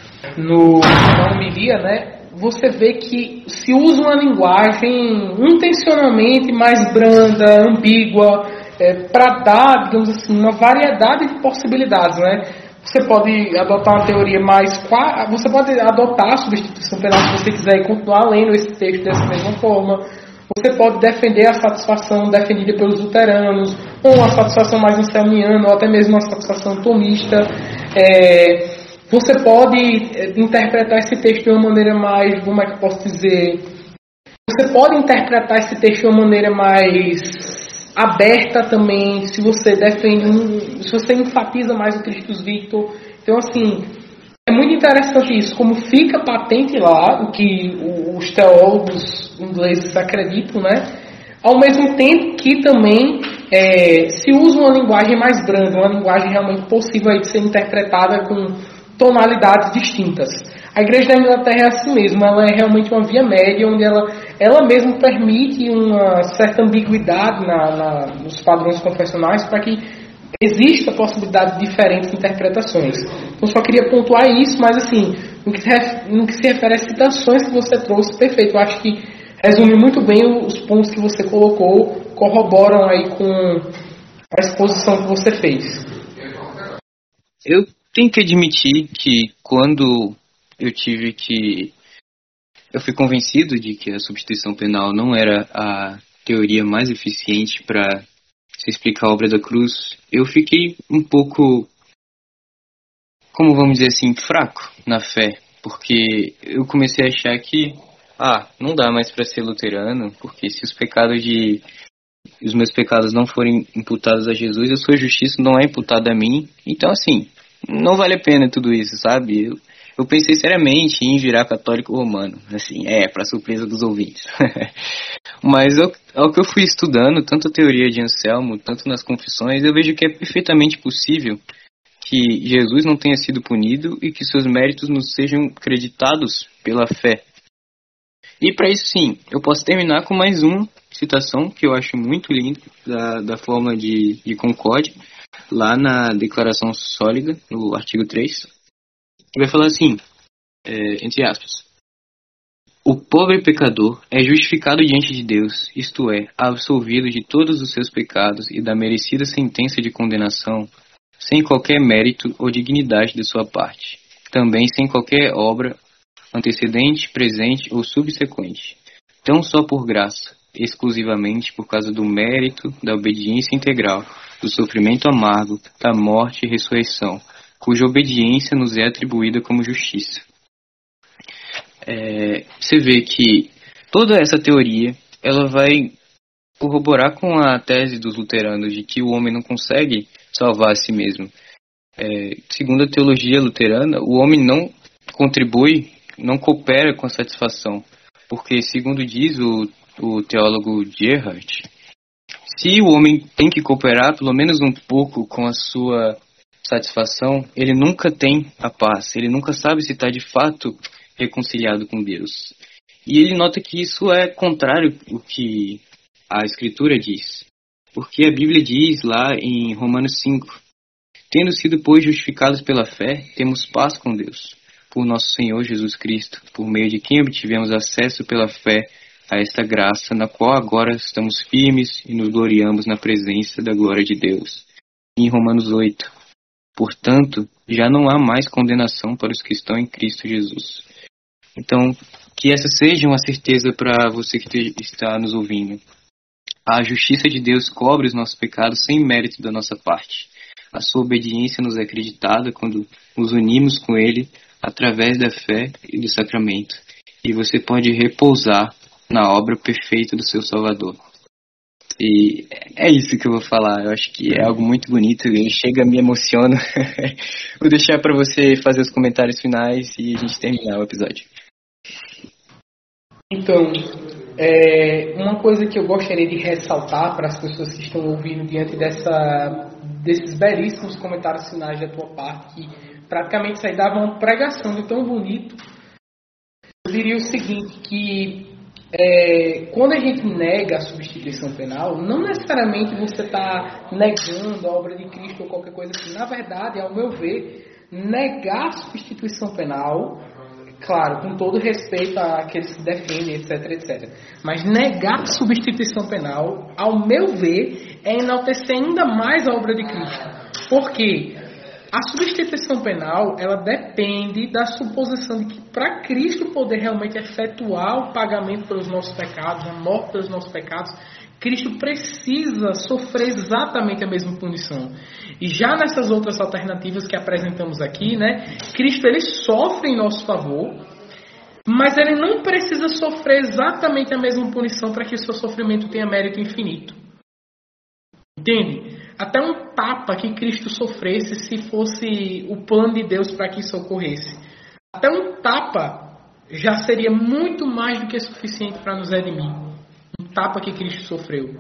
Na homilia, né, você vê que se usa uma linguagem intencionalmente mais branda, ambígua, para dar, digamos assim, uma variedade de possibilidades, né? Você pode adotar uma teoria você pode adotar a substituição penal se você quiser e continuar lendo esse texto dessa mesma forma. Você pode defender a satisfação defendida pelos luteranos, ou uma satisfação mais anselmiana, ou até mesmo uma satisfação tomista. Você pode interpretar esse texto de uma maneira mais, como é que eu posso dizer? Você pode interpretar esse texto de uma maneira mais aberta também, se você se você enfatiza mais o Christus Victor. Então, assim, é muito interessante isso, como fica patente lá o que os teólogos ingleses acreditam, né? Ao mesmo tempo que também se usa uma linguagem mais branda, uma linguagem realmente possível aí de ser interpretada com tonalidades distintas. A Igreja da Inglaterra é assim mesmo, ela é realmente uma via média, onde ela mesma permite uma certa ambiguidade nos padrões confessionais para que exista a possibilidade de diferentes interpretações. Então, só queria pontuar isso, mas assim, no que se refere às citações que você trouxe, perfeito, eu acho que resume muito bem os pontos que você colocou, corroboram aí com a exposição que você fez. Eu tenho que admitir que quando eu fui convencido de que a substituição penal não era a teoria mais eficiente para se explicar a obra da cruz, eu fiquei um pouco, como vamos dizer assim, fraco na fé, porque eu comecei a achar que não dá mais para ser luterano, porque se os meus pecados não forem imputados a Jesus, a sua justiça não é imputada a mim, então assim, não vale a pena tudo isso, sabe? Eu pensei seriamente em virar católico romano, assim, para surpresa dos ouvintes. Mas ao que eu fui estudando, tanto a teoria de Anselmo, tanto nas confissões, eu vejo que é perfeitamente possível que Jesus não tenha sido punido e que seus méritos nos sejam creditados pela fé. E para isso, sim, eu posso terminar com mais uma citação que eu acho muito linda, da fórmula de Concórdia, lá na Declaração Sólida, no artigo 3, que vai falar assim, entre aspas, o pobre pecador é justificado diante de Deus, isto é, absolvido de todos os seus pecados e da merecida sentença de condenação, sem qualquer mérito ou dignidade de sua parte. também sem qualquer obra antecedente, presente ou subsequente, tão só por graça, exclusivamente por causa do mérito, da obediência integral, do sofrimento amargo, da morte e ressurreição, cuja obediência nos é atribuída como justiça. Você vê que toda essa teoria ela vai corroborar com a tese dos luteranos de que o homem não consegue salvar a si mesmo. Segundo a teologia luterana, o homem não contribui, não coopera com a satisfação, porque, segundo diz o teólogo Gerhard, se o homem tem que cooperar pelo menos um pouco com a sua satisfação, ele nunca tem a paz, ele nunca sabe se está de fato reconciliado com Deus. E ele nota que isso é contrário ao que a Escritura diz, porque a Bíblia diz lá em Romanos 5, tendo sido, pois, justificados pela fé, temos paz com Deus, por nosso Senhor Jesus Cristo, por meio de quem obtivemos acesso pela fé a esta graça, na qual agora estamos firmes e nos gloriamos na presença da glória de Deus. E em Romanos 8, portanto, já não há mais condenação para os que estão em Cristo Jesus. Então, que essa seja uma certeza para você que está nos ouvindo. A justiça de Deus cobre os nossos pecados sem mérito da nossa parte. A sua obediência nos é acreditada quando nos unimos com Ele através da fé e do sacramento. E você pode repousar na obra perfeita do seu Salvador. E é isso que eu vou falar. Eu acho que é algo muito bonito. Chega, me emociona. Vou deixar para você fazer os comentários finais e a gente terminar o episódio. Então, uma coisa que eu gostaria de ressaltar para as pessoas que estão ouvindo diante desses belíssimos comentários finais da tua parte, que praticamente isso aí dava uma pregação de tão bonito, eu diria o seguinte, que quando a gente nega a substituição penal, não necessariamente você está negando a obra de Cristo ou qualquer coisa assim. Na verdade, ao meu ver, negar a substituição penal, claro, com todo respeito àqueles que defendem, etc, etc. Mas negar a substituição penal, ao meu ver, é enaltecer ainda mais a obra de Cristo. Por quê? A substituição penal, ela depende da suposição de que para Cristo poder realmente efetuar o pagamento pelos nossos pecados, a morte pelos nossos pecados, Cristo precisa sofrer exatamente a mesma punição. E já nessas outras alternativas que apresentamos aqui, né, Cristo ele sofre em nosso favor, mas ele não precisa sofrer exatamente a mesma punição para que o seu sofrimento tenha mérito infinito. Entende? Até um tapa que Cristo sofresse se fosse o plano de Deus para que isso ocorresse. Até um tapa já seria muito mais do que suficiente para nos redimir. Um tapa que Cristo sofreu.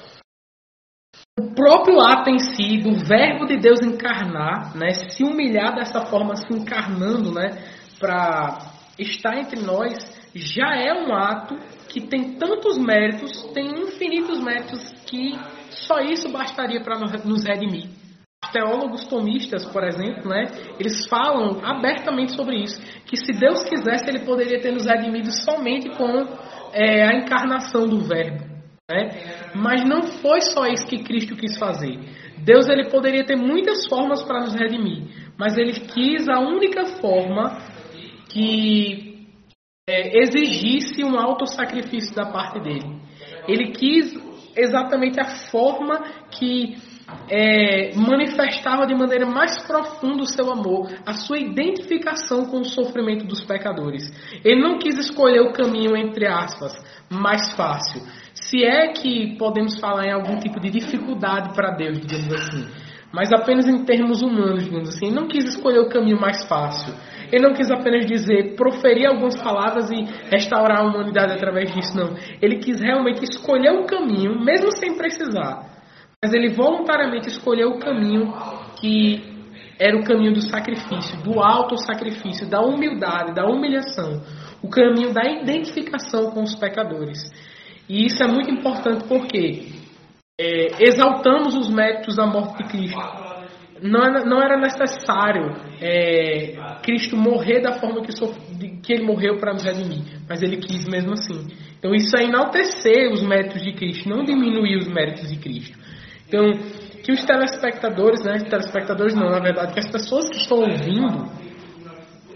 O próprio ato em si, do verbo de Deus encarnar, né, se humilhar dessa forma, se encarnando, né, para estar entre nós, já é um ato que tem tantos méritos, tem infinitos méritos, que só isso bastaria para nos redimir. Os teólogos tomistas, por exemplo, né, eles falam abertamente sobre isso, que se Deus quisesse, Ele poderia ter nos redimido somente com a encarnação do Verbo. Né? Mas não foi só isso que Cristo quis fazer. Deus ele poderia ter muitas formas para nos redimir, mas Ele quis a única forma que exigisse um autossacrifício da parte dele. Ele quis exatamente a forma que manifestava de maneira mais profunda o seu amor, a sua identificação com o sofrimento dos pecadores. Ele não quis escolher o caminho, entre aspas, mais fácil. Se é que podemos falar em algum tipo de dificuldade para Deus, digamos assim, mas apenas em termos humanos, digamos assim. Ele não quis escolher o caminho mais fácil. Ele não quis apenas proferir algumas palavras e restaurar a humanidade através disso, não. Ele quis realmente escolher o caminho, mesmo sem precisar. Mas ele voluntariamente escolheu o caminho que era o caminho do sacrifício, do autossacrifício, da humildade, da humilhação. O caminho da identificação com os pecadores. E isso é muito importante porque exaltamos os méritos da morte de Cristo. Não era necessário Cristo morrer da forma que Ele morreu para nos redimir, mas Ele quis mesmo assim. Então isso é enaltecer os méritos de Cristo, não diminuir os méritos de Cristo. Então, que os telespectadores, na verdade, que as pessoas que estão ouvindo,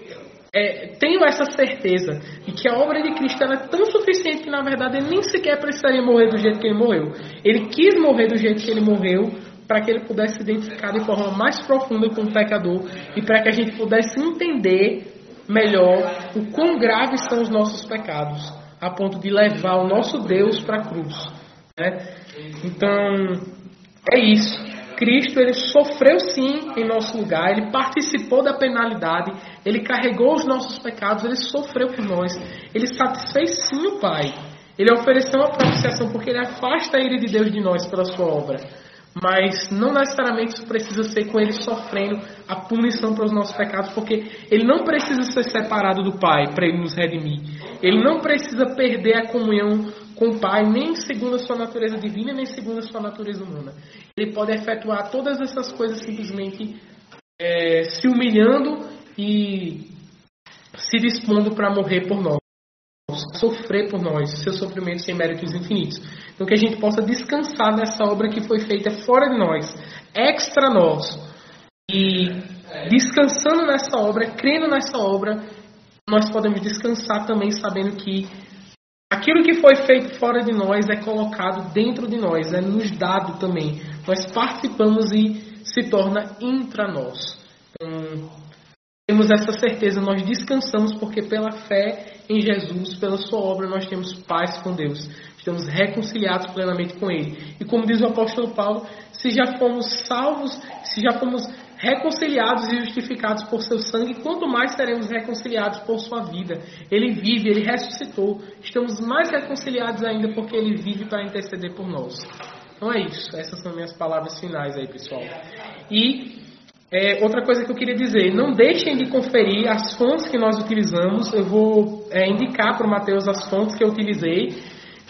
tenho essa certeza de que a obra de Cristo ela é tão suficiente que, na verdade, ele nem sequer precisaria morrer do jeito que ele morreu. Ele quis morrer do jeito que ele morreu para que ele pudesse se identificar de forma mais profunda com o pecador e para que a gente pudesse entender melhor o quão graves são os nossos pecados, a ponto de levar o nosso Deus para a cruz, né? Então, é isso. Cristo, ele sofreu sim em nosso lugar, ele participou da penalidade, ele carregou os nossos pecados, ele sofreu por nós, ele satisfez sim o Pai, ele ofereceu uma propiciação porque ele afasta a ira de Deus de nós pela sua obra, mas não necessariamente isso precisa ser com ele sofrendo a punição pelos nossos pecados, porque ele não precisa ser separado do Pai para ele nos redimir, ele não precisa perder a comunhão com o Pai, nem segundo a sua natureza divina, nem segundo a sua natureza humana. Ele pode efetuar todas essas coisas simplesmente se humilhando e se dispondo para morrer por nós, sofrer por nós, seu sofrimento sem méritos infinitos. Então que a gente possa descansar nessa obra que foi feita fora de nós, extra nós. E descansando nessa obra, crendo nessa obra, nós podemos descansar também sabendo que aquilo que foi feito fora de nós é colocado dentro de nós, é nos dado também. Nós participamos e se torna intra nós. Então, temos essa certeza, nós descansamos porque pela fé em Jesus, pela sua obra, nós temos paz com Deus. Estamos reconciliados plenamente com Ele. E como diz o apóstolo Paulo, se já fomos salvos, se já fomos reconciliados e justificados por seu sangue, quanto mais seremos reconciliados por sua vida. Ele vive, ele ressuscitou. Estamos mais reconciliados ainda porque ele vive para interceder por nós. Então é isso. Essas são minhas palavras finais aí, pessoal. E outra coisa que eu queria dizer, não deixem de conferir as fontes que nós utilizamos. Eu vou indicar para o Mateus as fontes que eu utilizei.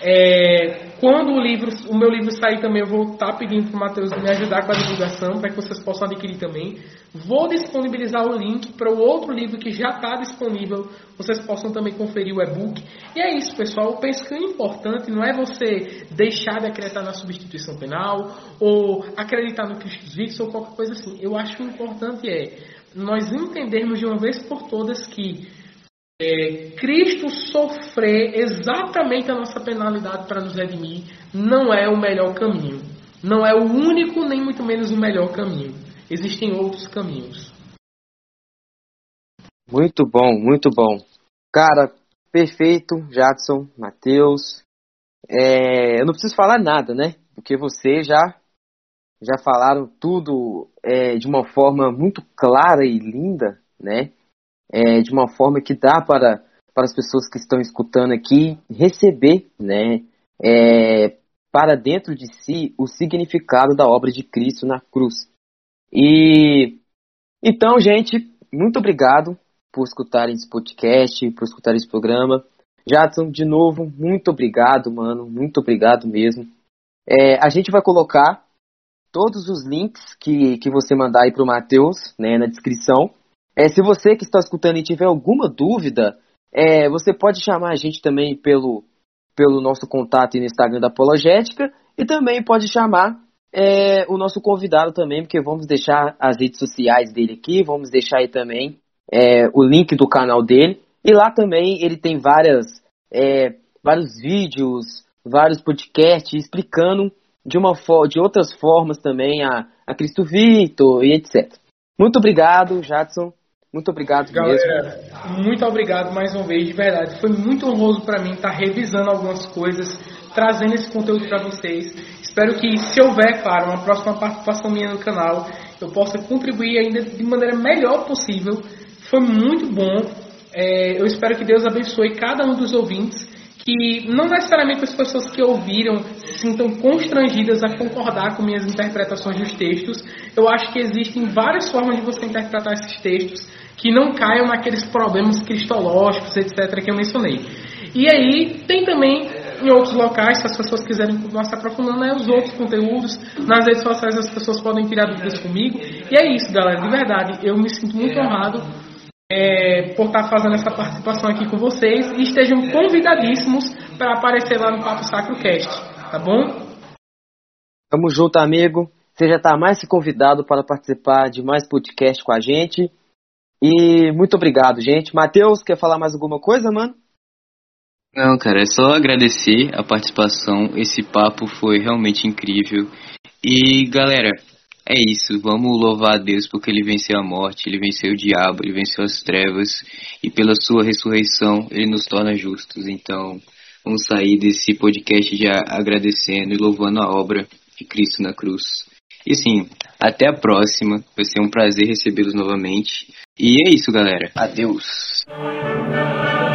Quando o meu livro sair também, eu vou estar pedindo para o Mateus me ajudar com a divulgação, para que vocês possam adquirir também. Vou disponibilizar o link para o outro livro que já está disponível, vocês possam também conferir o e-book. E é isso, pessoal. Eu penso que o importante não é você deixar de acreditar na substituição penal, ou acreditar no Cristo Vix, ou qualquer coisa assim. Eu acho que o importante é nós entendermos de uma vez por todas que Cristo sofrer exatamente a nossa penalidade para nos redimir não é o melhor caminho. Não é o único, nem muito menos o melhor caminho. Existem outros caminhos. Muito bom, muito bom. Cara, perfeito, Jadson, Mateus. Eu não preciso falar nada, né? Porque vocês já falaram tudo de uma forma muito clara e linda, né? De uma forma que dá para as pessoas que estão escutando aqui receber, né, para dentro de si o significado da obra de Cristo na cruz. E então, gente, muito obrigado por escutarem esse podcast, por escutarem esse programa. Jadson, de novo, muito obrigado, mano, muito obrigado mesmo. A gente vai colocar todos os links que você mandar aí para o Mateus, né, na descrição. Se você que está escutando e tiver alguma dúvida, você pode chamar a gente também pelo nosso contato no Instagram da Apologética e também pode chamar o nosso convidado também, porque vamos deixar as redes sociais dele aqui, vamos deixar aí também o link do canal dele. E lá também ele tem vários vídeos, vários podcasts explicando de outras formas também a Cristo Victor e etc. Muito obrigado, Jadson. Muito obrigado, galera, mesmo. Muito obrigado mais uma vez, de verdade. Foi muito honroso para mim estar revisando algumas coisas, trazendo esse conteúdo para vocês. Espero que, se houver, claro, uma próxima participação minha no canal, eu possa contribuir ainda de maneira melhor possível. Foi muito bom. Eu espero que Deus abençoe cada um dos ouvintes, que não necessariamente as pessoas que ouviram se sintam constrangidas a concordar com minhas interpretações dos textos. Eu acho que existem várias formas de você interpretar esses textos que não caiam naqueles problemas cristológicos, etc., que eu mencionei. E aí, tem também em outros locais, se as pessoas quiserem continuar se aprofundando, os outros conteúdos. Nas redes sociais as pessoas podem tirar dúvidas comigo. E é isso, galera, de verdade, eu me sinto muito honrado por estar fazendo essa participação aqui com vocês, e estejam convidadíssimos para aparecer lá no Papo Sacro Cast, tá bom? Tamo junto, amigo. Você já está mais que convidado para participar de mais podcast com a gente. E muito obrigado, gente. Matheus, quer falar mais alguma coisa, mano? Não, cara, é só agradecer a participação. Esse papo foi realmente incrível. E, galera, é isso. Vamos louvar a Deus porque Ele venceu a morte, Ele venceu o diabo, Ele venceu as trevas. E pela sua ressurreição, Ele nos torna justos. Então, vamos sair desse podcast já agradecendo e louvando a obra de Cristo na cruz. E sim, até a próxima. Vai ser um prazer recebê-los novamente. E é isso, galera. Adeus.